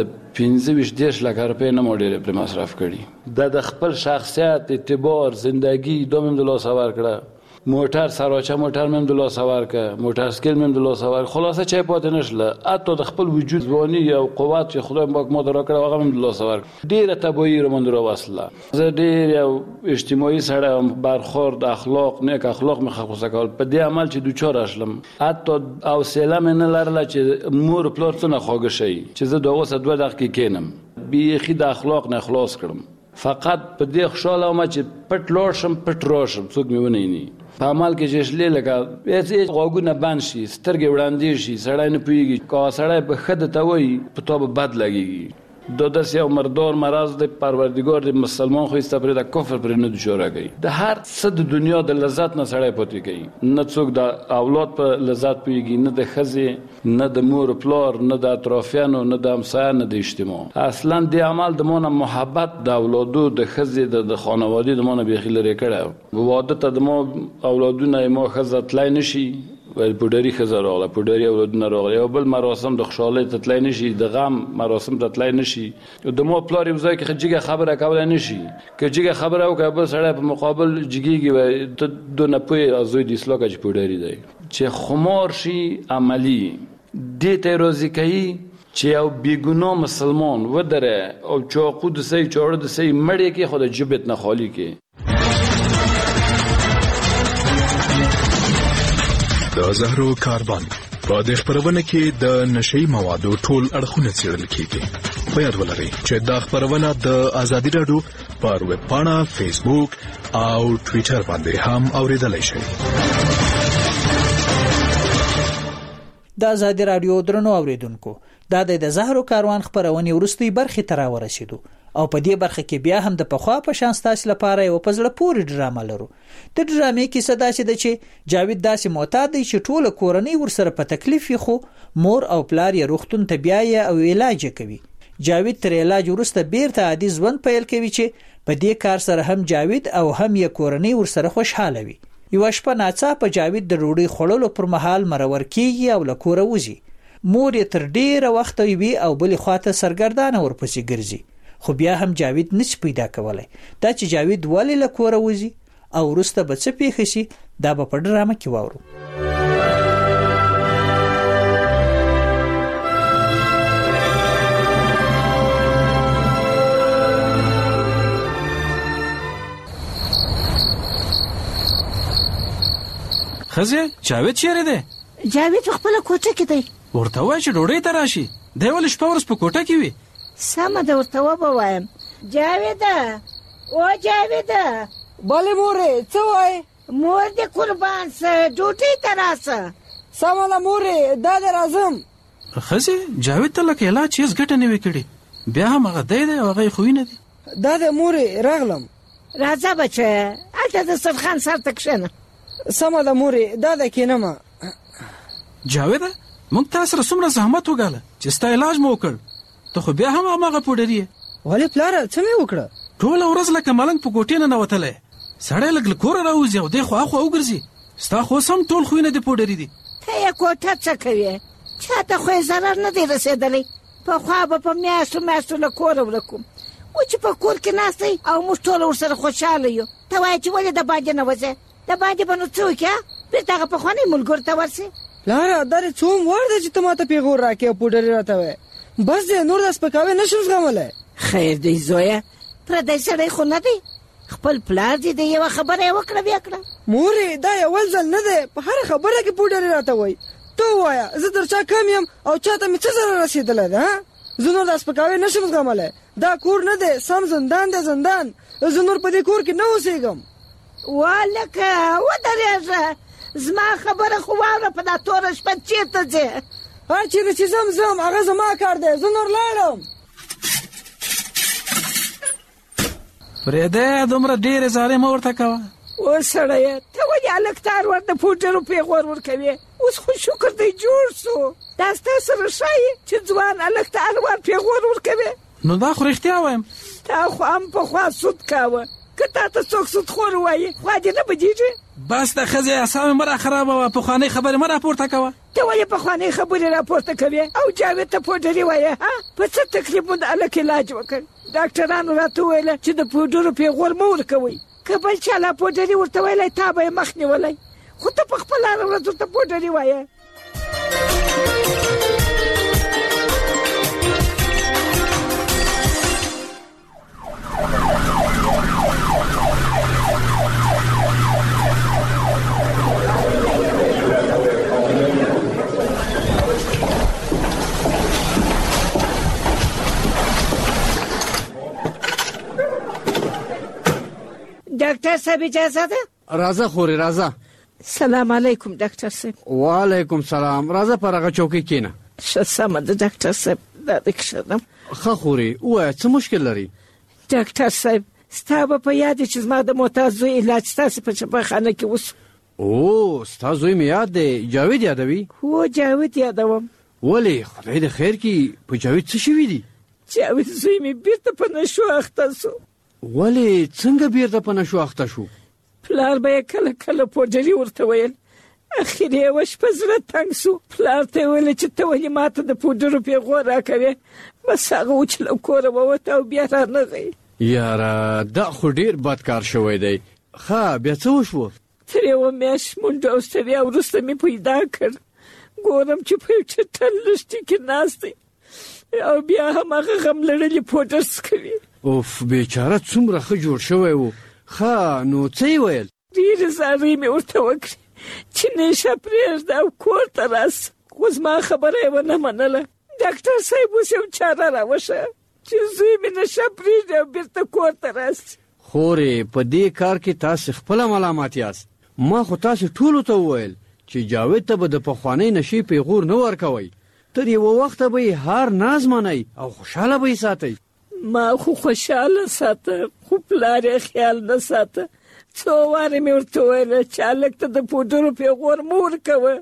15-20 لک روپۍ نه ماډل پر مصرف کړي د خپل شخصیت اعتبار زندگی دومم دلا سوار کړه موټر سراچه موټر مم دلا سوار که موټر سکل مم دلا سوار خلاصه چای پات نشله حتی د خپل وجود ځواني او قوت چې خدای پاک ما درا کړو هغه مم دلا سوار ډیره تباہی رو من درا وصله زه ډیر یو اجتماعي سره برخورد اخلاق نیک اخلاق مخصوصه کول په دې عمل چې دوچار اشلم حتی او سلام نه لرله چې مور پلار څنګه خوګ شي چې زه دغه 2 دقیقې کینم بیخي د اخلاق نه خلاص کړم فقط په دې خوشاله ما چې پټ لوشم پټ روشم څوک مې ونی نه په عمل کې جشلې لګا هیڅ غوګونه بند شي سترګې وړاندې شي سړی نه پیږي کا سړی په خد ته وای په توبه بد لګيږي دودس یو مردار مرض د پروردگار د مسلمان خو استپره د کفر پر نه دشوره کوي د هر څه د دنیا د لذت نه سړی پاتې کوي نه څوک د اولاد په لذت پیږي نه د خزه نه د مور پلار نه د اطرافیانو نه د همسایه نه د اجتماع اصلا د عمل د مونږ محبت د اولادو د خزه د خانواده د مونږ به خلره کړه واده ته د مو اولادونه مو خزه تلای نشي ول پودری خزر راغله پودری اولادونه راغله او بل مراسم د خوشاله تطلای نشي د غم مراسم تطلای نشي د مو پلار یو ځای کې خجګه خبره کول نشي کجګه خبره او کابل سره په مقابل جګیږي و د نه پوي ازوی د اسلام کې پودری دی چې خمار شي عملی د تروزی کوي چې یو بیګونو مسلمان ودره او چاقو د سې چاړه د سې مړی کې خود جبت نه خالی کې د زهرو کاروان په دې خبرونه کې د نشي موادو ټول اړخونه څېړل کیږي. په یاد ولرئ چې دا خبرونه د ازادي رادیو پر ویب پاڼه، فیسبوک او ټوئیټر باندې هم اوریدلای شئ. د ازادي رادیو درنو اوریدونکو دا د زهرو کاروان خبرونه ورستي برخه تر ورسېدو او په دې برخه کې بیا هم د پخوا په شان ستاسو لپاره یو پزړه پورې ډرامه لرو. د ډرامې کې صدا چې د چې جاوید داسې معتاد دی چې ټول کورنۍ ورسره په تکلیف خو مور او پلار یې روغتون ته بیاي او علاج کوي. جاوید تر علاج وروسته بیرته عادي ژوند پیل کوي چې په دې کار سره هم جاوید او هم یې کورنۍ ورسره خوشاله وي. یو شپه ناڅاپه جاوید د روړی خړلو پر مهال مرور کیږي او له کوره وځي. مور یې تر ډیره وخت وي او بلې خواته سرګردانه ورپسې ګرځي. خو بیا هم جاوید نش پیدا کولای. دا چې جاوید ولې له کوره وځي او وروسته به څه پیښ شي دا به په ډرامه کې واورو. خزه جاوید چیرې دی؟ جاوید خپل کوټه کې دی. ورته وای چې ډوډۍ ته راشي. دی ولې شپه ورځ په کوټه کې وي؟ سمه ده ورته وبوایم. جاویده او جاویده. بله مورې څه وایې؟ مور دې قربان سه ډوټۍ ته راسه. سمه ده مورې دا دې راځم. ښځې جاوید ته لکه علاج هېڅ ګټه نه وي کړې، بیا هم هغه دی او هغه یې خوی نه دي. دا دې مورې راغلم. راځه بچه هلته د سرخان سر ته کښېنه. سمه ده مورې دا ده کېنمه. جاویده موږ تا سره څومره زحمت وګاله چې ستا علاج مو وکړ، ته خو بیا هم هماغه پوډري یې. ولې پلاره څه مې وکړه؟ ټوله ورځ لکه ملنګ په ګوټې نه ننوتلی، سړی لږ له کوره راوځي او دی خو اخوا وګرځي. ستا خو اوس هم ټول خویونه دې پوډري دي. ته یې کوټه څه کوې؟ چا ته خو یې ضرر نه دی رسېدلی. پخوا به په میاشتو میاشتو له کوره ورکوم، و چې په کور کې ناست دی او موږ ټوله ورسره خوشحاله یو. ته وایې چې ولې د باندې نه وځې؟ د باندې به نو څه وکړې؟ بېرته هغه پخواني ملګرو ته ورسې. پلاره دا دې څوم وار دی چې ته ماته پیغور راکې او پوډري راته وایې؟ بس دی نور دا سپکاوی نه شم زغملی. خیر دی زویه، پردی سړی خو نه دی، خپل پلار دې د یوه خبره یې وکړه بیا کړه. مورې دا اول ځل نه دی په هره خبره کې پوډري راته وایي. ته ووایه زه در چا کم یم او چا ته مې څه ضرر رسېدلی ده؟ زه نور دا سپکاوی نه شم زغملی. دا کور نه دی، سم زندان دی زندان. زه نور په دې کور کې نه اوسېږم. والکه ودرېږه، زما خبره خو واوره، په دا توره شپه چېرته ځې؟ هر چېرې چې ځم هغه زما کار دی، زه نور لاړم. فرېده دومره ډېرې زارۍ مه ورته کوه. اوس سړیه ته ولې هلک ته ور د پوډرو پیغور ورکوې؟ اوس خو شکر دی جوړ سو. دا ستا سره ښایي چې ځوان هلک ته هر وار پیغور ورکوې؟ نو دا خو رښتیا وایم. تا خو هم پخوا سود کاوه، که تا ته څوک سودخور ووایي خوا دې نه بدېږي؟ بس د ښځې اعصاب مه راخرابوه، پخوانۍ خبرې مه راپورته کوه. ته ولې پخوانۍ خبرې راپورته کوې او جاوید ته پوډري وایې؟ په څه تکلیف مو د هلک علاج وکړ؟ ډاکټرانو راته وویله چې د پوډرو پیغور مه ورکوئ، که بل چا لا پوډري ورته ویلی تا به یې مخ نیولی، خو ته په خپله هره ورځ ورته پوډري وایې. ډاکټر صاحب اجازه ده؟ راځه خورې راځه. سلام علیکم ډاکټر صاحب. وعلیکم سلام. راځه پر هغه چوکۍ کېنه. ښه سمه ده ډاکټر صاحب، دا دې کښېنم. ښه خورې ووایه څه مشکل لري؟ ډاکټر صاحب ستا به په یاد چې زما د محتاج زوی علاج ستاسې په شفاخانه کې وسو. او ستا زوی مې یاد دی، جاوید یادوي؟ هو جاوید یادوم. ولې خدای د خیر کړي په جاوید څه شوي دي؟ جاوید زوی مې بیرته په نشو اخته سو. ولې څنګه بیرته په نشو اخته شو؟ پلار به یې کله کله پوډري ورته ویل، اخر یې یوه شپه زړه تنګ سو. پلار ته یې ویل چې ته ولې ماته د پوډرو پیغور راکوې؟ بس هغه و چې له کوره ووته او بیا رانغی. یاره دا خو ډېر بد کار شوی دی. ښه بیا څه وشوه؟ تر یوه میاشت منډه او ستړیا وروسته مې پیدا کړ، ګورم چې په یو چټل لښتي کې ناست دی او بیا هم هغه غم لړلي پوډر څکوي. اوف بیچاره څومره ښه جوړ شوی و. ښه نو څه یې ویل؟ ډېرې زارۍ مې ورته وکړې چې نشه پرېږده او کور ته راسه، خو زما خبره یې ونه منله. ډاکټر صاحب اوس یو چاره راوښیه چې زوی مې نشه پرېږدي او بېرته کور ته راسي. خورې په دې کار کې تاسې خپله ملامت یاست. ما خو تاسې ټولو ته وویل چې جاوید ته به د پخوانۍ نشې پیغور نه ورکوئ، تر یوه وخته به یې هر ناز منئ او خوشحاله به یې ساتئ. ما خو خوشحاله ساته، خو پلار یې خیال نه ساته. څو وارې مې ورته ویله چې هلک ته د پوډرو پیغور مه ورکوه،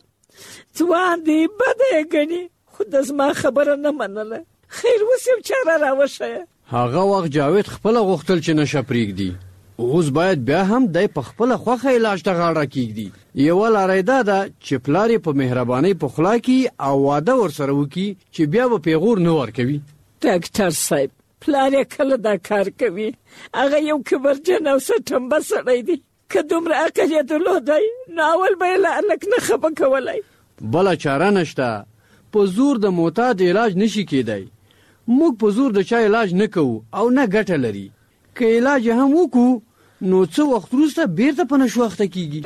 ځوان دی بده یې ګڼي، خو د زما خبره نه منله. خیر اوس یو چاره راوښیه. هغه وخت جاوید خپله غوښتل چې نشه پرېږدي، اوس باید بیا هم دی په خپله خوښه علاج ته غاړه کېږدي. یوه لاره یې دا ده چې پلار یې په مهربانۍ پخلا کړي او واده ورسره وکړي چې بیا به پیغور نه ورکوي. ډاکټر صاحب پلار یې کله دا کار کوي؟ هغه یو کبرجن او سټمبه سړی دی، که دومره عقل یې درلودی نو اول به یې له هلک نه خفه کولی. بله چاره نشته، په زور د معتاد علاج نشي کېدی. موږ په زور د چا علاج نه کوو او نه ګټه لري. که علاج هم وکړو نو څه وخت وروسته بیرته په نشو اخته کېږي.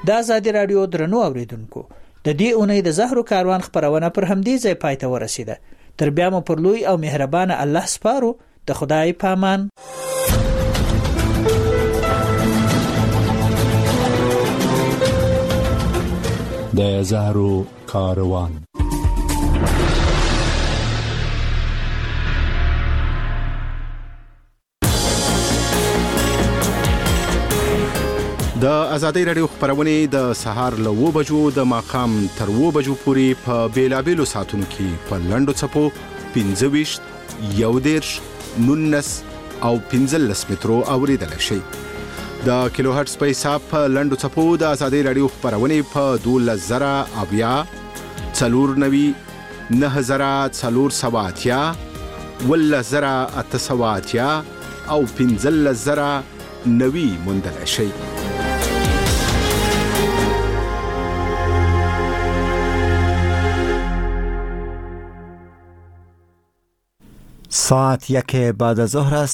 د آزادي رادیو درنو اوریدونکو د دې اونۍ د زهرو کاروان خبرونه پر همدې ځای پای ته ورسیده. تر بیا مو پر لوی او مهربان الله سپارو. د خدای په امان. د زهرو کاروان. د آزادۍ رادیو خبرونه د سهار له 9 بجو د ماښام تر 9 بجو پورې په بیلابېلو ساعتونو کې په لنډو څپو 25 11 19 او 15 مترو اوریدل شي. د کیلو هرتز په حساب په لنډو څپو د آزادۍ رادیو خبرونه په 12000 490 9480 11880 او 15090 موندل شي. ساعت 1 بعد از ظهر است